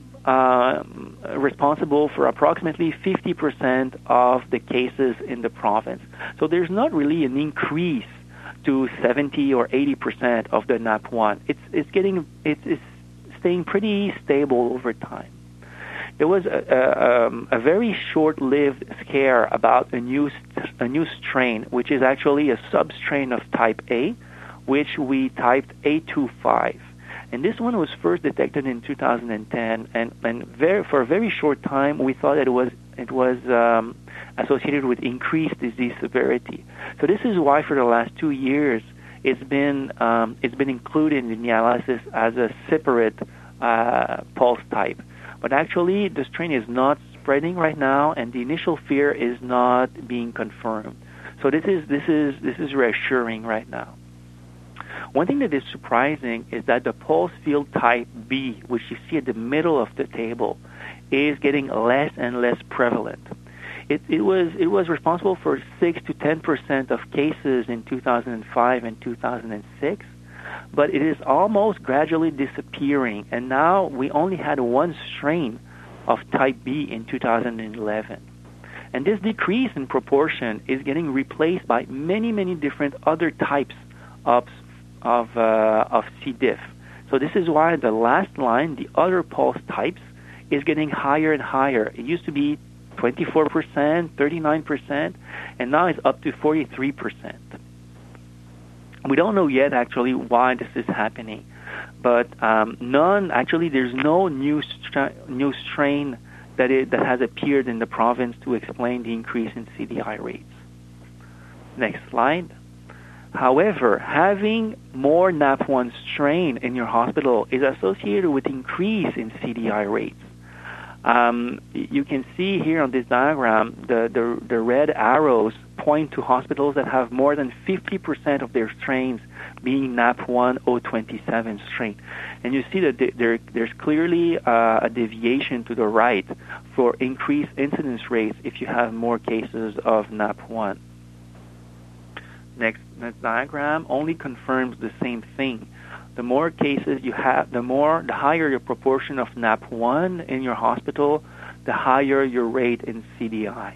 responsible for approximately 50% of the cases in the province. So there's not really an increase to 70 or 80% of the NAP1. It's staying pretty stable over time. There was a very short-lived scare about a new strain, which is actually a substrain of type A, which we typed A25. And this one was first detected in 2010, and for a very short time, we thought that it was associated with increased disease severity. So this is why, for the last 2 years, it's been included in the analysis as a separate pulse type. But actually, the strain is not spreading right now, and the initial fear is not being confirmed. So this is reassuring right now. One thing that is surprising is that the pulse field type B, which you see at the middle of the table, is getting less and less prevalent. It was responsible for 6 to 10% of cases in 2005 and 2006, but it is almost gradually disappearing, and now we only had one strain of type B in 2011. And this decrease in proportion is getting replaced by many, many different other types of C. diff. So this is why the last line, the other pulse types, is getting higher and higher. It used to be 24%, 39%, and now it's up to 43%. We don't know yet actually why this is happening, but there's no new strain that has appeared in the province to explain the increase in CDI rates. Next slide. However, having more NAP1 strain in your hospital is associated with increase in CDI rates. You can see here on this diagram, the red arrows point to hospitals that have more than 50% of their strains being NAP1 O27 strain. And you see that there's clearly a deviation to the right for increased incidence rates if you have more cases of NAP1. Next diagram only confirms the same thing. The more cases you have, the higher your proportion of NAP1 in your hospital, the higher your rate in CDI.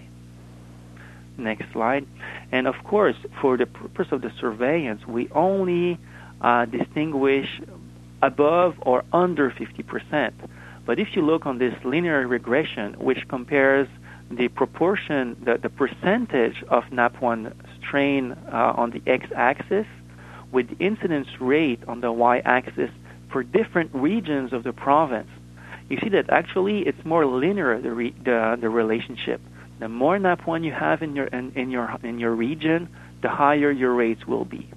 Next slide. And of course, for the purpose of the surveillance, we only distinguish above or under 50%. But if you look on this linear regression, which compares the proportion, the percentage of NAP1 strain on the x-axis with the incidence rate on the y-axis for different regions of the province, you see that actually it's more linear, the relationship. The more NAP1 you have in your region, the higher your rates will be.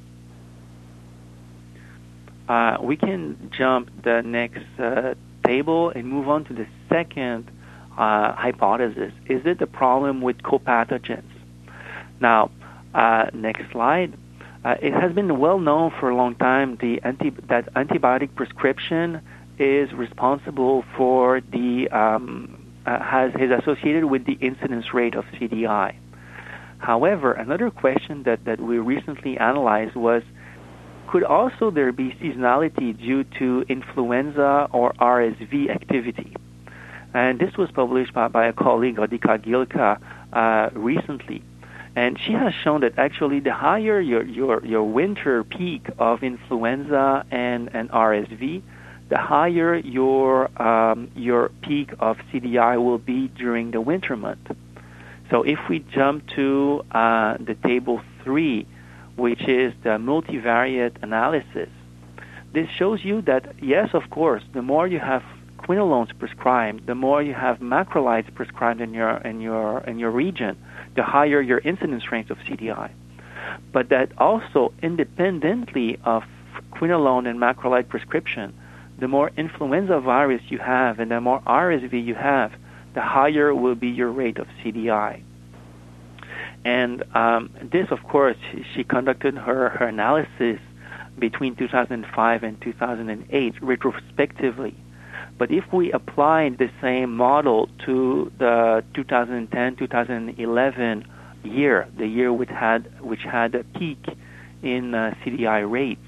We can jump the next table and move on to the second hypothesis. Is it a problem with copathogens? Now, next slide. It has been well known for a long time that antibiotic prescription is responsible for is associated with the incidence rate of CDI. However, another question that we recently analyzed was, could also there be seasonality due to influenza or RSV activity? And this was published by a colleague, Radhika Gilka, recently. And she has shown that actually the higher your winter peak of influenza and RSV, the higher your peak of CDI will be during the winter month. So if we jump to the table 3, which is the multivariate analysis, this shows you that, yes, of course, the more you have quinolones prescribed, the more you have macrolides prescribed in your region, the higher your incidence rates of CDI. But that also, independently of quinolone and macrolide prescription, the more influenza virus you have and the more RSV you have, the higher will be your rate of CDI. And this, of course, she conducted her analysis between 2005 and 2008 retrospectively. But if we apply the same model to the 2010-2011 year, the year which had a peak in CDI rates,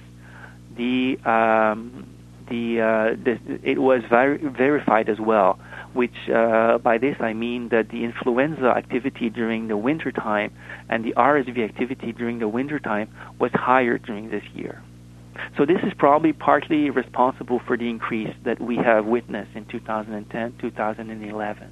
it was verified as well. Which by this I mean that the influenza activity during the wintertime and the RSV activity during the wintertime was higher during this year. So this is probably partly responsible for the increase that we have witnessed in 2010, 2011.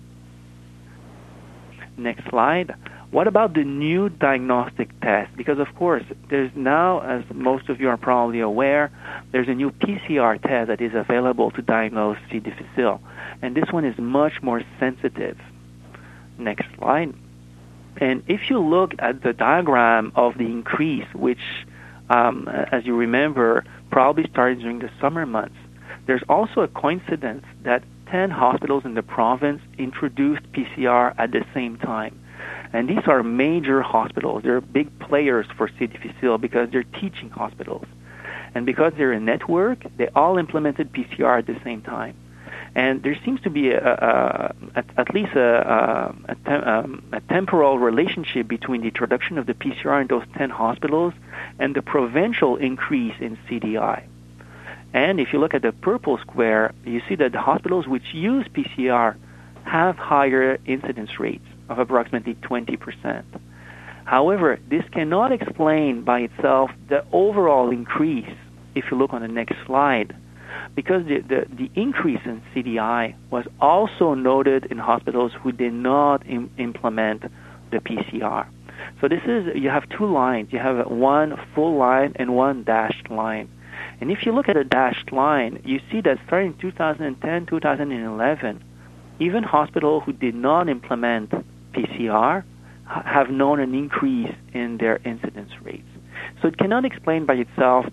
Next slide. What about the new diagnostic test? Because, of course, there's now, as most of you are probably aware, there's a new PCR test that is available to diagnose C. difficile. And this one is much more sensitive. Next slide. And if you look at the diagram of the increase, which, as you remember, probably started during the summer months, there's also a coincidence that 10 hospitals in the province introduced PCR at the same time. And these are major hospitals. They're big players for C. difficile because they're teaching hospitals. And because they're a network, they all implemented PCR at the same time. And there seems to be at least a temporal relationship between the introduction of the PCR in those 10 hospitals and the provincial increase in CDI. And if you look at the purple square, you see that the hospitals which use PCR have higher incidence rates of approximately 20%. However, this cannot explain by itself the overall increase, if you look on the next slide, because the increase in CDI was also noted in hospitals who did not implement the PCR. So you have two lines. You have one full line and one dashed line. And if you look at the dashed line, you see that starting in 2010, 2011, even hospitals who did not implement PCR have known an increase in their incidence rates. So it cannot explain by itself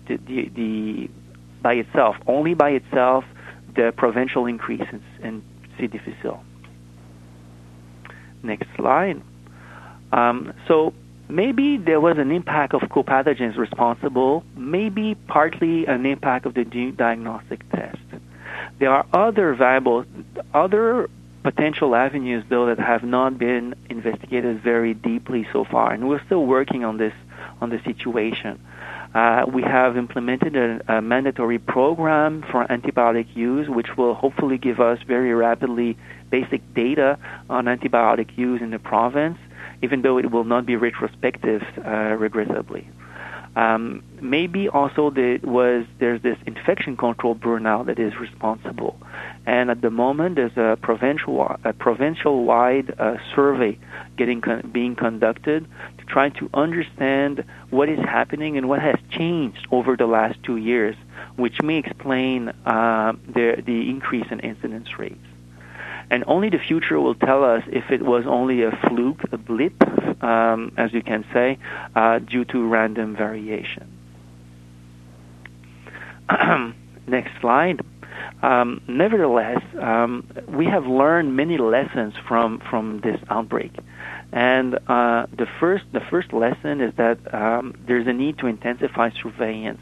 only by itself, the provincial increase in C. difficile. Next slide. So maybe there was an impact of co-pathogens responsible, maybe partly an impact of the new diagnostic test. There are other potential avenues, though, that have not been investigated very deeply so far, and we're still working on the situation. We have implemented a mandatory program for antibiotic use, which will hopefully give us very rapidly basic data on antibiotic use in the province, even though it will not be retrospective, regrettably. Maybe also there's this infection control burnout that is responsible. And at the moment, there's a provincial-wide survey being conducted to try to understand what is happening and what has changed over the last 2 years, which may explain the increase in incidence rates. And only the future will tell us if it was only a fluke, a blip, as you can say, due to random variation. Next slide. Nevertheless, we have learned many lessons from this outbreak. And the first lesson is that there's a need to intensify surveillance.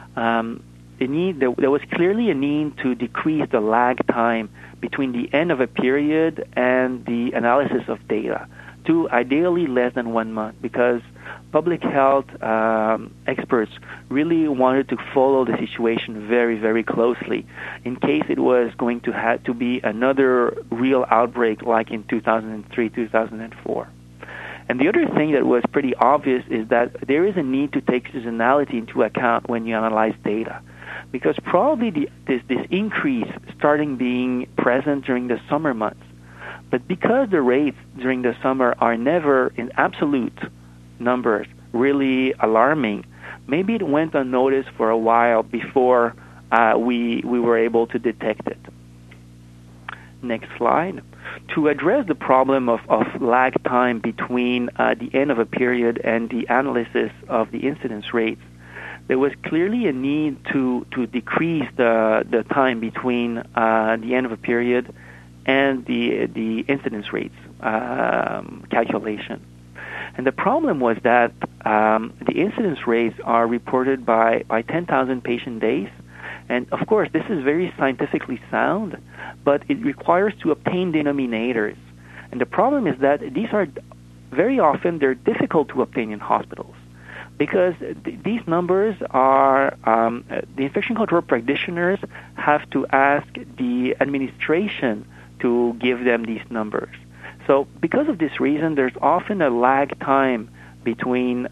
There was clearly a need to decrease the lag time between the end of a period and the analysis of data to ideally less than 1 month, because public health experts really wanted to follow the situation very, very closely in case it was going to have to be another real outbreak like in 2003, 2004. And the other thing that was pretty obvious is that there is a need to take seasonality into account when you analyze data, because probably this increase starting being present during the summer months. But because the rates during the summer are never in absolute numbers really alarming, maybe it went unnoticed for a while before we were able to detect it. Next slide. To address the problem of lag time between the end of a period and the analysis of the incidence rates, there was clearly a need to decrease the time between the end of a period and the incidence rates calculation. And the problem was that the incidence rates are reported by 10,000 patient days. And, of course, this is very scientifically sound, but it requires to obtain denominators. And the problem is that these are very often they're difficult to obtain in hospitals because these numbers are, the infection control practitioners have to ask the administration to give them these numbers. So because of this reason, there's often a lag time between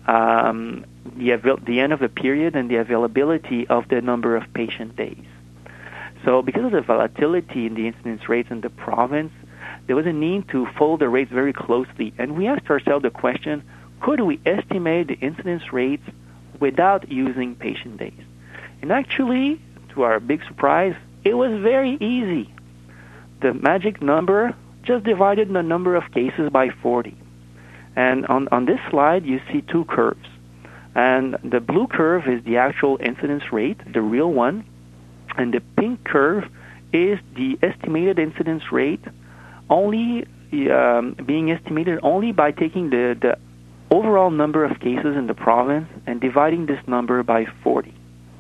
the end of the period and the availability of the number of patient days. So because of the volatility in the incidence rates in the province, there was a need to follow the rates very closely. And we asked ourselves the question, could we estimate the incidence rates without using patient days? And actually, to our big surprise, it was very easy. The magic number just divided the number of cases by 40. And on this slide, you see two curves. And the blue curve is the actual incidence rate, the real one. And the pink curve is the estimated incidence rate, only being estimated only by taking the overall number of cases in the province and dividing this number by 40.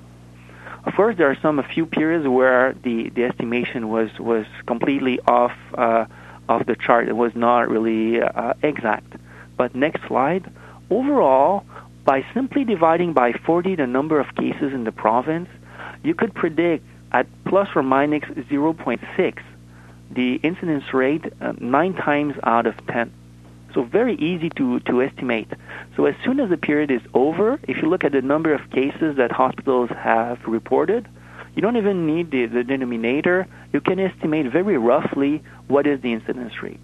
Of course, there are a few periods where the estimation was completely off the chart. It was not really exact. But next slide. Overall, by simply dividing by 40 the number of cases in the province, you could predict at plus or minus 0.6 the incidence rate 9 times out of 10. So very easy to estimate. So as soon as the period is over, if you look at the number of cases that hospitals have reported, you don't even need the denominator. You can estimate very roughly what is the incidence rate.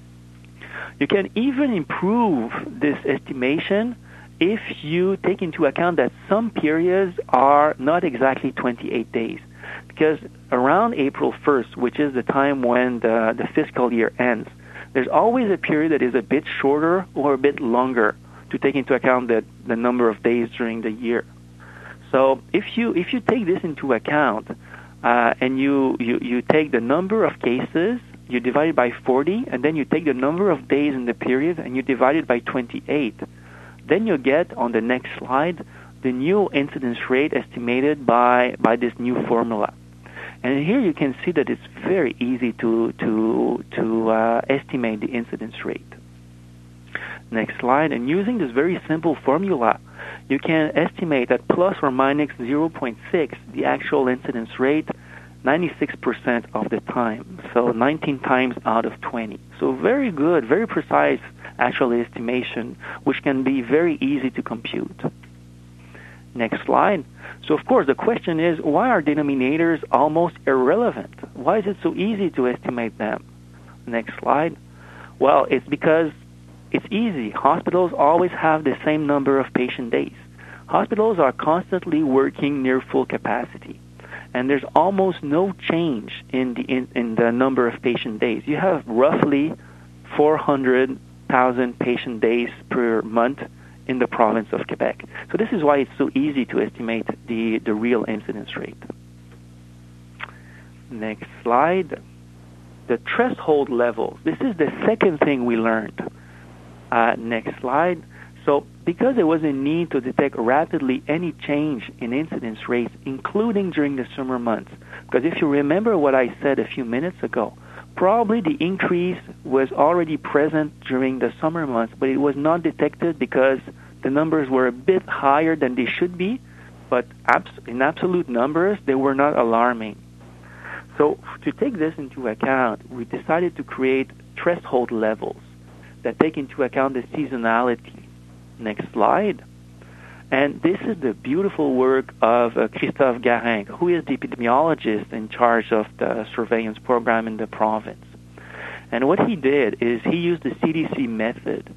You can even improve this estimation if you take into account that some periods are not exactly 28 days. Because around April 1st, which is the time when the fiscal year ends, there's always a period that is a bit shorter or a bit longer to take into account the number of days during the year. So if you take this into account and you take the number of cases, you divide it by 40, and then you take the number of days in the period and you divide it by 28, then you get on the next slide the new incidence rate estimated by this new formula. And here you can see that it's very easy to estimate the incidence rate. Next slide. And using this very simple formula, you can estimate at plus or minus 0.6 the actual incidence rate 96% of the time, so 19 times out of 20. So very good, very precise actual estimation, which can be very easy to compute. Next slide. So, of course, the question is, why are denominators almost irrelevant? Why is it so easy to estimate them? Next slide. Well, it's because it's easy. Hospitals always have the same number of patient days. Hospitals are constantly working near full capacity, and there's almost no change in the number of patient days. You have roughly 400,000 patient days per month in the province of Quebec. So this is why it's so easy to estimate the real incidence rate. Next slide. The threshold levels. This is the second thing we learned. Next slide. So because there was a need to detect rapidly any change in incidence rates, including during the summer months, because if you remember what I said a few minutes ago, probably the increase was already present during the summer months, but it was not detected because the numbers were a bit higher than they should be, but in absolute numbers, they were not alarming. So to take this into account, we decided to create threshold levels that take into account the seasonality. Next slide. And this is the beautiful work of Christophe Garin, who is the epidemiologist in charge of the surveillance program in the province. And what he did is he used the CDC method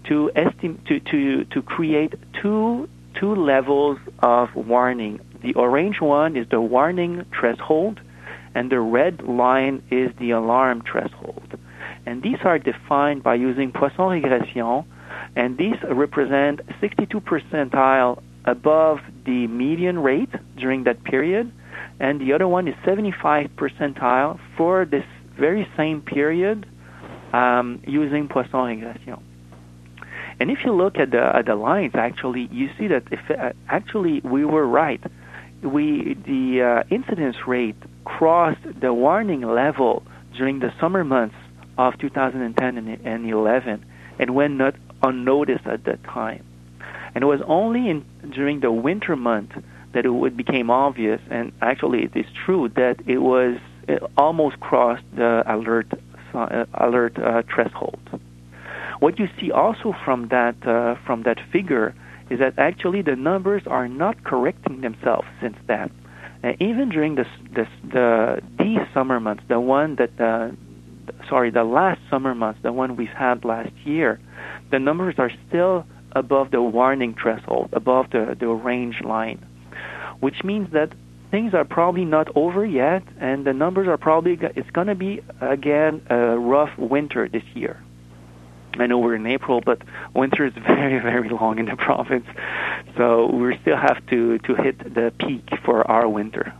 to create two levels of warning. The orange one is the warning threshold, and the red line is the alarm threshold. And these are defined by using Poisson regression, and these represent 62 percentile above the median rate during that period, and the other one is 75 percentile for this very same period using Poisson regression. And if you look at the lines, actually, you see that actually we were right. The incidence rate crossed the warning level during the summer months of 2010 and 11, and went unnoticed at that time. And it was only during the winter month that it became obvious, and actually it is true, that it almost crossed the alert threshold. What you see also from that figure is that actually the numbers are not correcting themselves since then. Even during these summer months, the last summer months, the one we've had last year, the numbers are still above the warning threshold, above the range line, which means that things are probably not over yet, and the numbers are it's going to be, again, a rough winter this year. I know we're in April, but winter is very, very long in the province, so we still have to hit the peak for our winter.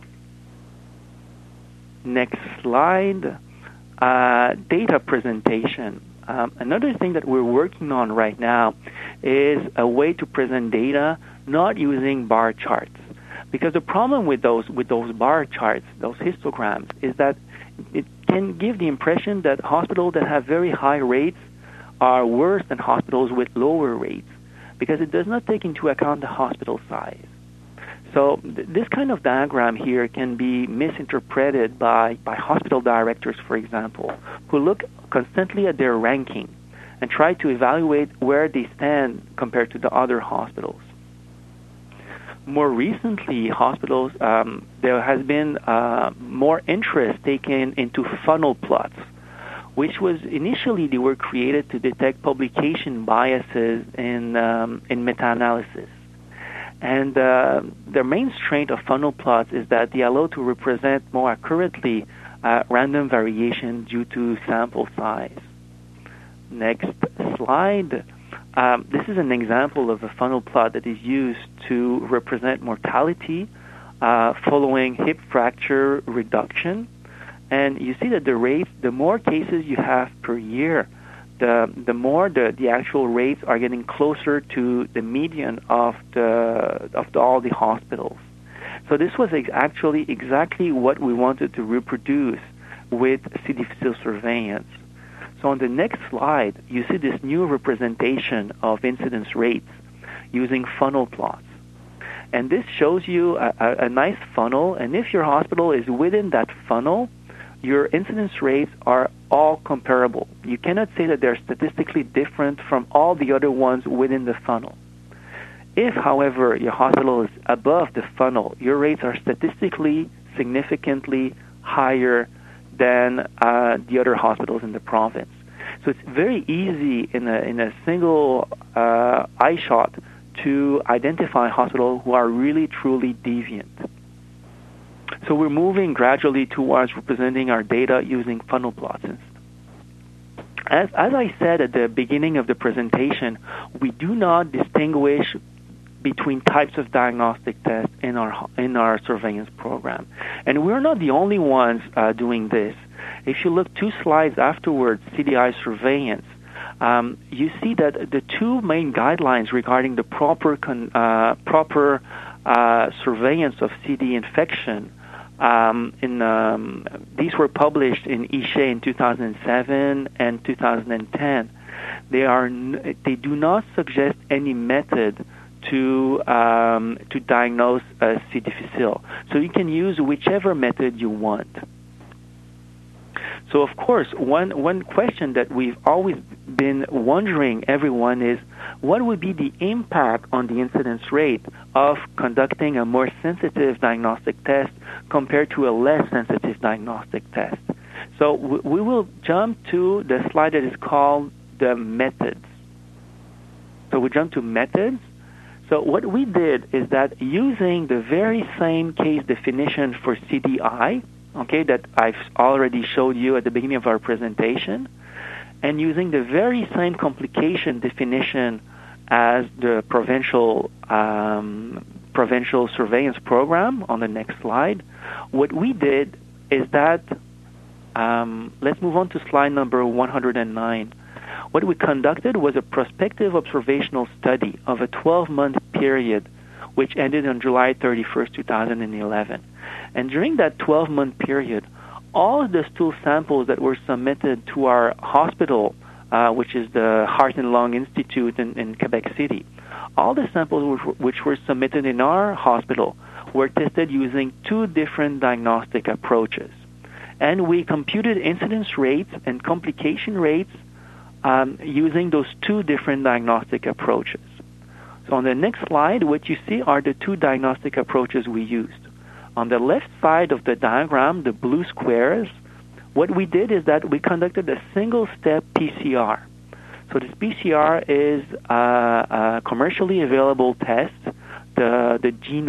Next slide, data presentation. Another thing that we're working on right now is a way to present data not using bar charts. Because the problem with those bar charts, those histograms, is that it can give the impression that hospitals that have very high rates are worse than hospitals with lower rates, because it does not take into account the hospital size. So this kind of diagram here can be misinterpreted by hospital directors, for example, who look constantly at their ranking and try to evaluate where they stand compared to the other hospitals. More recently, hospitals, there has been more interest taken into funnel plots, which was initially they were created to detect publication biases in meta-analysis. And the main strength of funnel plots is that they allow to represent more accurately random variation due to sample size. Next slide. This is an example of a funnel plot that is used to represent mortality following hip fracture reduction. And you see that the rates, the more cases you have per year, the more the actual rates are getting closer to the median of all the hospitals. So this was actually exactly what we wanted to reproduce with C. difficile surveillance. So on the next slide, you see this new representation of incidence rates using funnel plots. And this shows you a nice funnel, and if your hospital is within that funnel, your incidence rates are all comparable. You cannot say that they're statistically different from all the other ones within the funnel. If, however, your hospital is above the funnel, your rates are statistically significantly higher than the other hospitals in the province. So it's very easy in a single eye shot to identify hospitals who are really truly deviant. So we're moving gradually towards representing our data using funnel plots. As I said at the beginning of the presentation, we do not distinguish between types of diagnostic tests in our surveillance program. And we're not the only ones doing this. If you look 2 slides afterwards, CDI surveillance, you see that the 2 main guidelines regarding the proper surveillance of CD infection, these were published in ICHE in 2007 and 2010. They do not suggest any method to diagnose C. difficile. So you can use whichever method you want. So, of course, one question that we've always been wondering, everyone, is what would be the impact on the incidence rate of conducting a more sensitive diagnostic test compared to a less sensitive diagnostic test? So we will jump to the slide that is called the methods. So we jump to methods. So what we did is that using the very same case definition for CDI, okay, that I've already showed you at the beginning of our presentation, and using the very same complication definition as the provincial surveillance program on the next slide, what we did is that, let's move on to slide number 109. What we conducted was a prospective observational study of a 12-month period, which ended on July 31st, 2011. And during that 12-month period, all of the stool samples that were submitted to our hospital which is the Heart and Lung Institute in Quebec City. All the samples which were submitted in our hospital were tested using two different diagnostic approaches. And we computed incidence rates and complication rates using those two different diagnostic approaches. So on the next slide, what you see are the two diagnostic approaches we used. On the left side of the diagram, the blue squares, what we did is that we conducted a single-step PCR. So this PCR is a commercially available test, the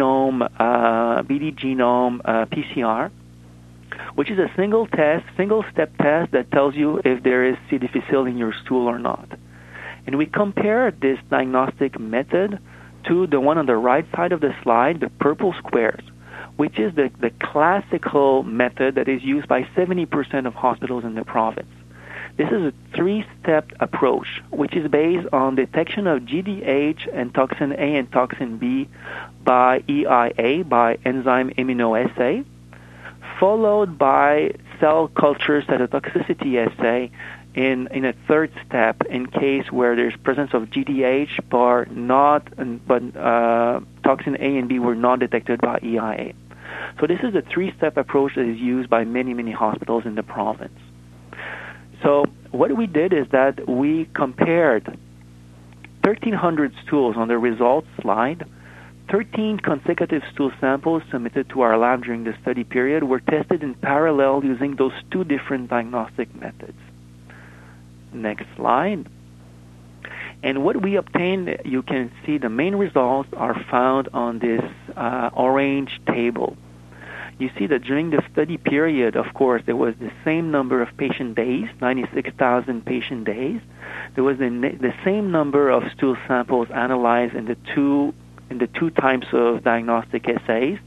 BD Genome PCR, which is a single-step test that tells you if there is C. difficile in your stool or not. And we compared this diagnostic method to the one on the right side of the slide, the purple squares, which is the classical method that is used by 70% of hospitals in the province. This is a three-step approach, which is based on detection of GDH and toxin A and toxin B by EIA, by enzyme immunoassay, followed by cell culture cytotoxicity assay in a third step in case where there's presence of GDH but toxin A and B were not detected by EIA. So this is a three-step approach that is used by many, many hospitals in the province. So what we did is that we compared 1,300 stools on the results slide. 13 consecutive stool samples submitted to our lab during the study period were tested in parallel using those two different diagnostic methods. Next slide. And what we obtained, you can see the main results are found on this orange table. You see that during the study period, of course, there was the same number of patient days, 96,000 patient days. There was the same number of stool samples analyzed in the two types of diagnostic assays,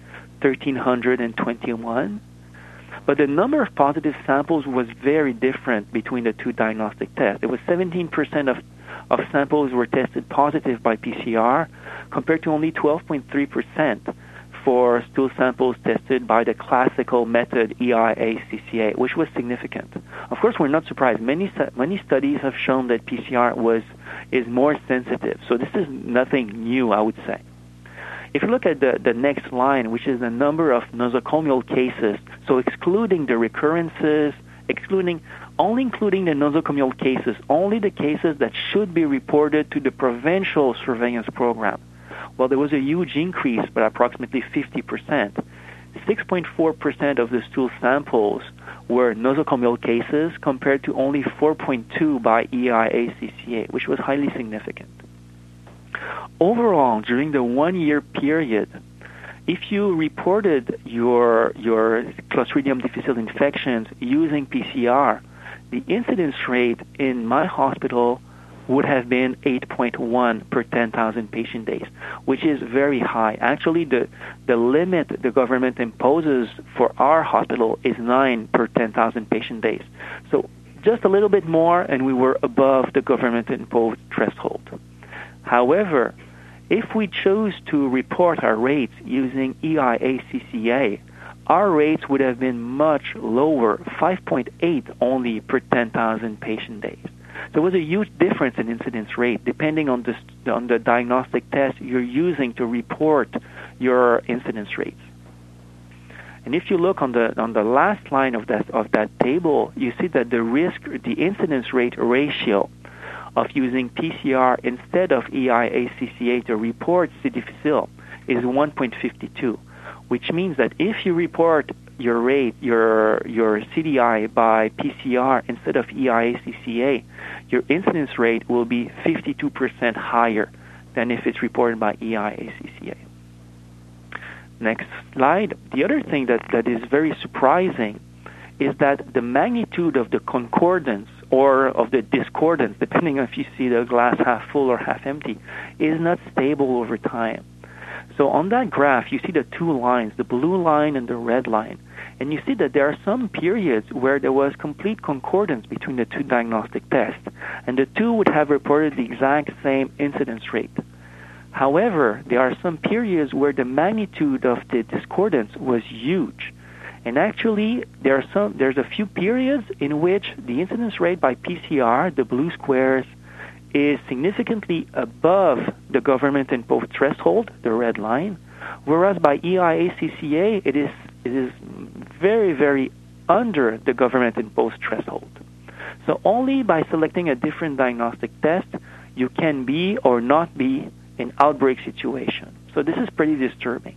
1,321. But the number of positive samples was very different between the two diagnostic tests. It was 17% of samples were tested positive by PCR, compared to only 12.3% for stool samples tested by the classical method EIA-CCA, which was significant. Of course, we're not surprised. Many studies have shown that PCR is more sensitive, so this is nothing new, I would say. If you look at the next line, which is the number of nosocomial cases, so excluding the recurrences, only including the nosocomial cases, only the cases that should be reported to the provincial surveillance program. Well, there was a huge increase by approximately 50%. 6.4% of the stool samples were nosocomial cases compared to only 4.2% by EIA-CCA, which was highly significant. Overall, during the 1 year period, if you reported your Clostridium difficile infections using PCR, the incidence rate in my hospital would have been 8.1 per 10,000 patient days, which is very high. Actually, the limit the government imposes for our hospital is 9 per 10,000 patient days. So just a little bit more, and we were above the government-imposed threshold. However, if we chose to report our rates using EIA-CCA, our rates would have been much lower, 5.8 only per 10,000 patient days. There was a huge difference in incidence rate depending on the diagnostic test you're using to report your incidence rates. And if you look on the last line of that table, you see that the incidence rate ratio of using PCR instead of EIA-CCA to report C. difficile is 1.52, which means that if you report your CDI by PCR instead of EIA-CCA, your incidence rate will be 52% higher than if it's reported by EIA-CCA. Next slide. The other thing that is very surprising is that the magnitude of the concordance or of the discordance, depending on if you see the glass half full or half empty, is not stable over time. So on that graph, you see the two lines, the blue line and the red line. And you see that there are some periods where there was complete concordance between the two diagnostic tests, and the two would have reported the exact same incidence rate. However, there are some periods where the magnitude of the discordance was huge. And actually, there's a few periods in which the incidence rate by PCR, the blue squares, is significantly above the government-imposed threshold, the red line, whereas by EI-ACCA, it is very, very under the government-imposed threshold. So only by selecting a different diagnostic test, you can be or not be in outbreak situation. So this is pretty disturbing.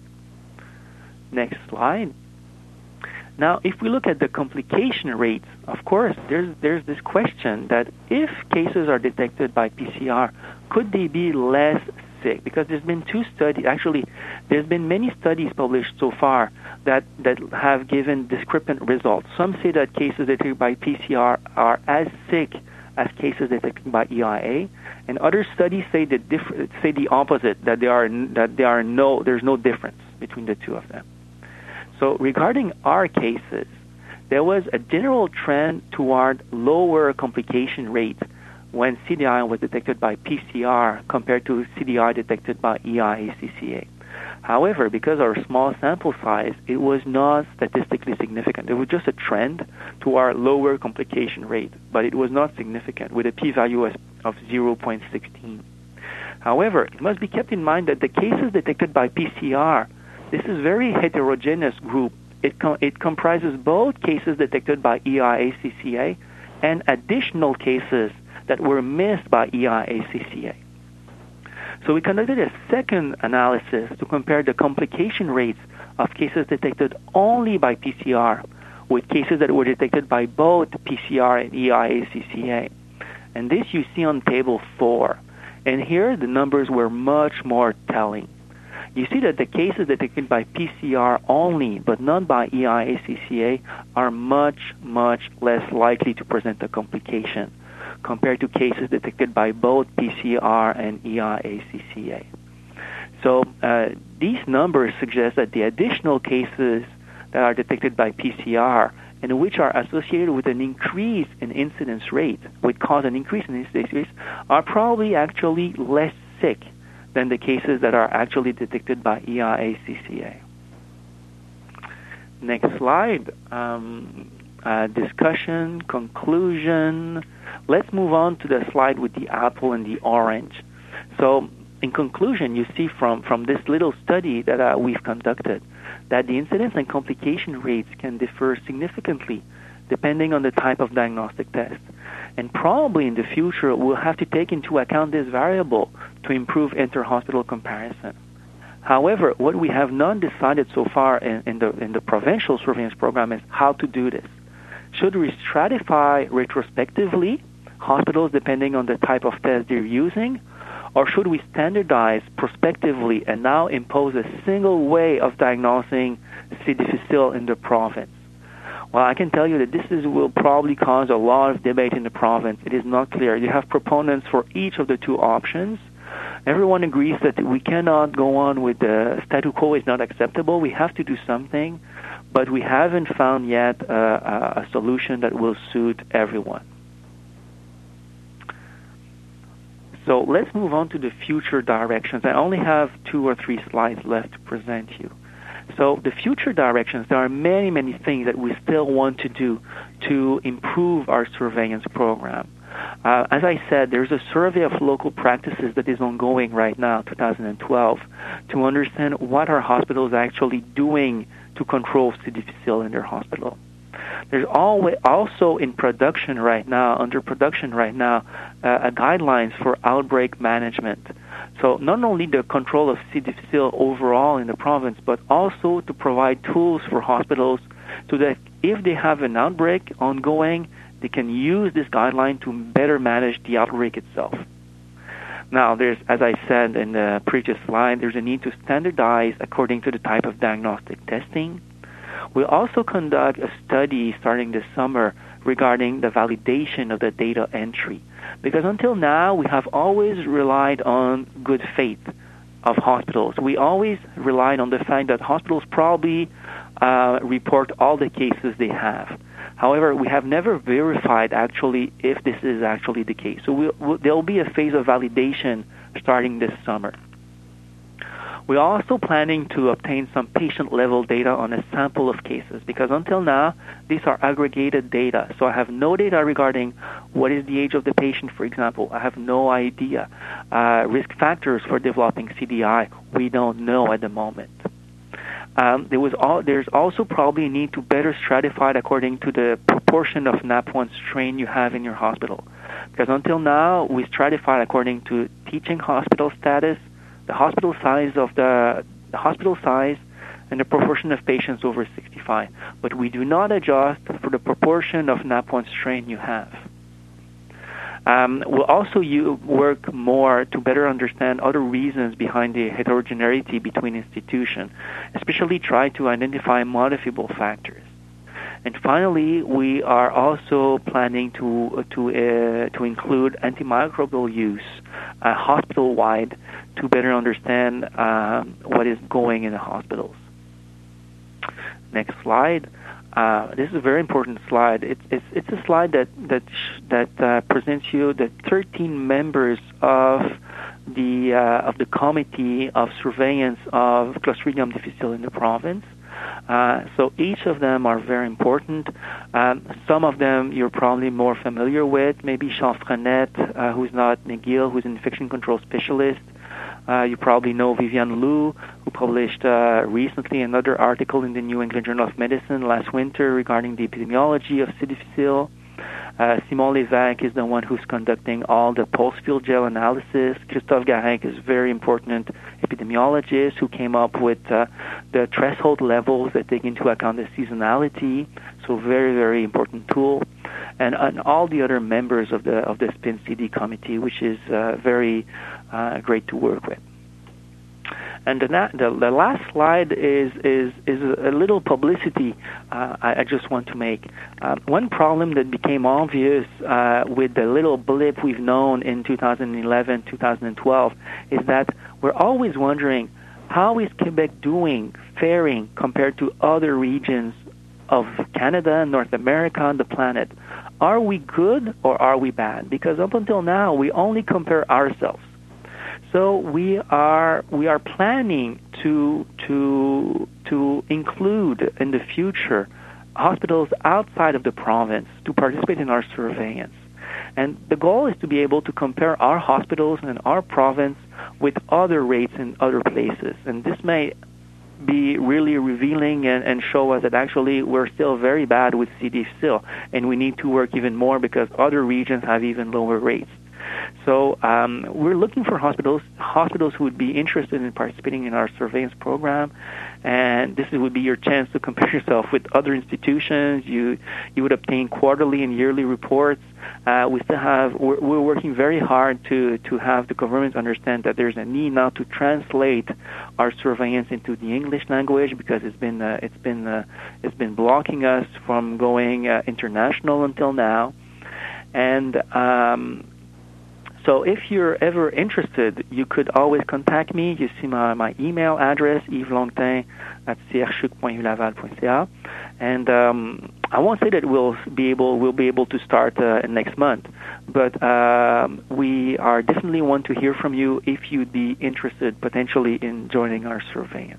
Next slide. Now, if we look at the complication rates, of course, there's this question that if cases are detected by PCR, could they be less sick? Because there's been two studies. Actually, there's been many studies published so far that have given discrepant results. Some say that cases detected by PCR are as sick as cases detected by EIA, and other studies say the opposite, that there's no difference between the two of them. So regarding our cases, there was a general trend toward lower complication rate when CDI was detected by PCR compared to CDI detected by EI-ACCA. However, because of our small sample size, it was not statistically significant. It was just a trend to our lower complication rate, but it was not significant, with a p-value of 0.16. However, it must be kept in mind that the cases detected by PCR, this is a very heterogeneous group. It comprises both cases detected by EI-ACCA and additional cases that were missed by EI-ACCA. So we conducted a second analysis to compare the complication rates of cases detected only by PCR with cases that were detected by both PCR and EI-ACCA. And this you see on table 4. And here the numbers were much more telling. You see that the cases detected by PCR only, but not by EI-ACCA, are much, much less likely to present a complication compared to cases detected by both PCR and EI-ACCA. So these numbers suggest that the additional cases that are detected by PCR and which are associated with an increase in incidence rate, would cause an increase in incidence rates, are probably actually less sick than the cases that are actually detected by EI-ACCA. Next slide. Discussion, conclusion. Let's move on to the slide with the apple and the orange. So in conclusion, you see from this little study that we've conducted that the incidence and complication rates can differ significantly depending on the type of diagnostic test. And probably in the future, we'll have to take into account this variable to improve inter-hospital comparison. However, what we have not decided so far in the provincial surveillance program is how to do this. Should we stratify retrospectively hospitals depending on the type of test they're using, or should we standardize prospectively and now impose a single way of diagnosing C. difficile in the province? Well, I can tell you that this will probably cause a lot of debate in the province. It is not clear. You have proponents for each of the two options. Everyone agrees that we cannot go on with the statu quo is not acceptable. We have to do something, but we haven't found yet a solution that will suit everyone. So let's move on to the future directions. I only have 2 or 3 slides left to present you. So the future directions, there are many, many things that we still want to do to improve our surveillance program. As I said, there's a survey of local practices that is ongoing right now, 2012, to understand what our hospitals are actually doing to control C. difficile in their hospital. There's also in production right now, under production right now, guidelines for outbreak management. So not only the control of C. difficile overall in the province, but also to provide tools for hospitals so that if they have an outbreak ongoing, they can use this guideline to better manage the outbreak itself. Now, there's, as I said in the previous slide, there's a need to standardize according to the type of diagnostic testing. We'll also conduct a study starting this summer regarding the validation of the data entry. Because until now, we have always relied on good faith of hospitals. We always relied on the fact that hospitals probably report all the cases they have. However, we have never verified actually if this is actually the case. So there will be a phase of validation starting this summer. We're also planning to obtain some patient-level data on a sample of cases, because until now, these are aggregated data. So I have no data regarding what is the age of the patient, for example. I have no idea. Risk factors for developing CDI, we don't know at the moment. There's also probably a need to better stratify it according to the proportion of NAP1 strain you have in your hospital. Because until now, we stratified according to teaching hospital status, the hospital size and the proportion of patients over 65. But we do not adjust for the proportion of NAP1 strain you have. We'll also work more to better understand other reasons behind the heterogeneity between institutions, especially try to identify modifiable factors. And finally, we are also planning to include antimicrobial use hospital-wide to better understand what is going in the hospitals. Next slide. This is a very important slide. It's a slide that presents you the 13 members of the committee of surveillance of Clostridium difficile in the province. So each of them are very important. Some of them you're probably more familiar with. Maybe Charles Frenette, who's not McGill, who's an infection control specialist. You probably know Viviane Lou, who published recently another article in the New England Journal of Medicine last winter regarding the epidemiology of C. difficile. Simon Lévesque is the one who's conducting all the pulse field gel analysis. Christophe Garec is a very important epidemiologist who came up with the threshold levels that take into account the seasonality. So very, very important tool. And all the other members of the SPIN-CD committee, which is very great to work with. And the last slide is a little publicity I just want to make. One problem that became obvious with the little blip we've known in 2011, 2012, is that we're always wondering, how is Quebec faring compared to other regions of Canada, North America, and the planet? Are we good or are we bad? Because up until now, we only compare ourselves. So we are planning to include in the future hospitals outside of the province to participate in our surveillance. And the goal is to be able to compare our hospitals and our province with other rates in other places. And this may be really revealing and show us that actually we're still very bad with C. difficile, and we need to work even more because other regions have even lower rates. So we're looking for hospitals who would be interested in participating in our surveillance program, and this would be your chance to compare yourself with other institutions. You would obtain quarterly and yearly reports. We're working very hard to have the government understand that there's a need now to translate our surveillance into the English language, because it's been blocking us from going international until now. And so if you're ever interested, you could always contact me. You see my email address, yveslongtin@crchuc.ulaval.ca. And I won't say that we'll be able to start next month, but we are definitely want to hear from you if you'd be interested potentially in joining our surveillance.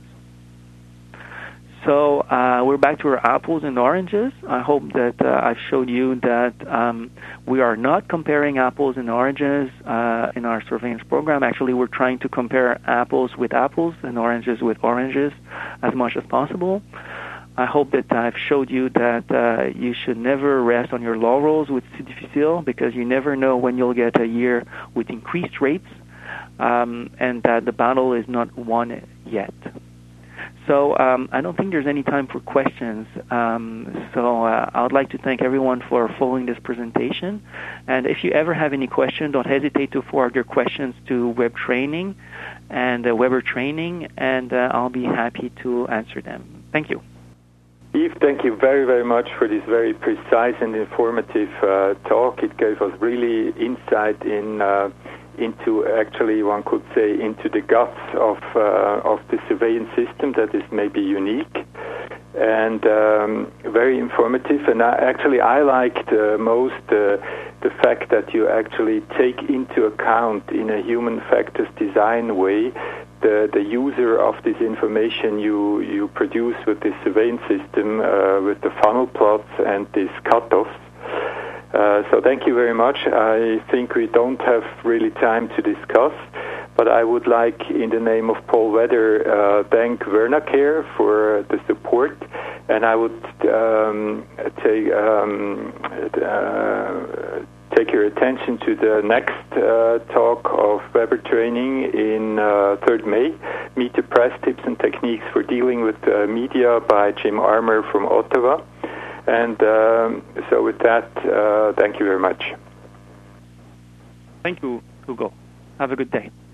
So we're back to our apples and oranges. I hope that I've showed you that we are not comparing apples and oranges in our surveillance program. Actually, we're trying to compare apples with apples and oranges with oranges as much as possible. I hope that I've showed you that you should never rest on your laurels with C. difficile, because you never know when you'll get a year with increased rates, and that the battle is not won yet. So I don't think there's any time for questions. So I would like to thank everyone for following this presentation. And if you ever have any questions, don't hesitate to forward your questions to Web Training and Weber Training, and I'll be happy to answer them. Thank you. Yves, thank you very, very much for this very precise and informative talk. It gave us really insight into actually, one could say, into the guts of the surveillance system that is maybe unique and very informative. And I liked most the fact that you actually take into account in a human factors design way the user of this information you produce with this surveillance system, with the funnel plots and these cutoffs. So thank you very much. I think we don't have really time to discuss, but I would like, in the name of Paul Wedder, thank Vernacare for the support, and I would take your attention to the next talk of Weber training in 3rd May, Meet the Press Tips and Techniques for Dealing with Media by Jim Armour from Ottawa. And so with that, thank you very much. Thank you, Hugo. Have a good day.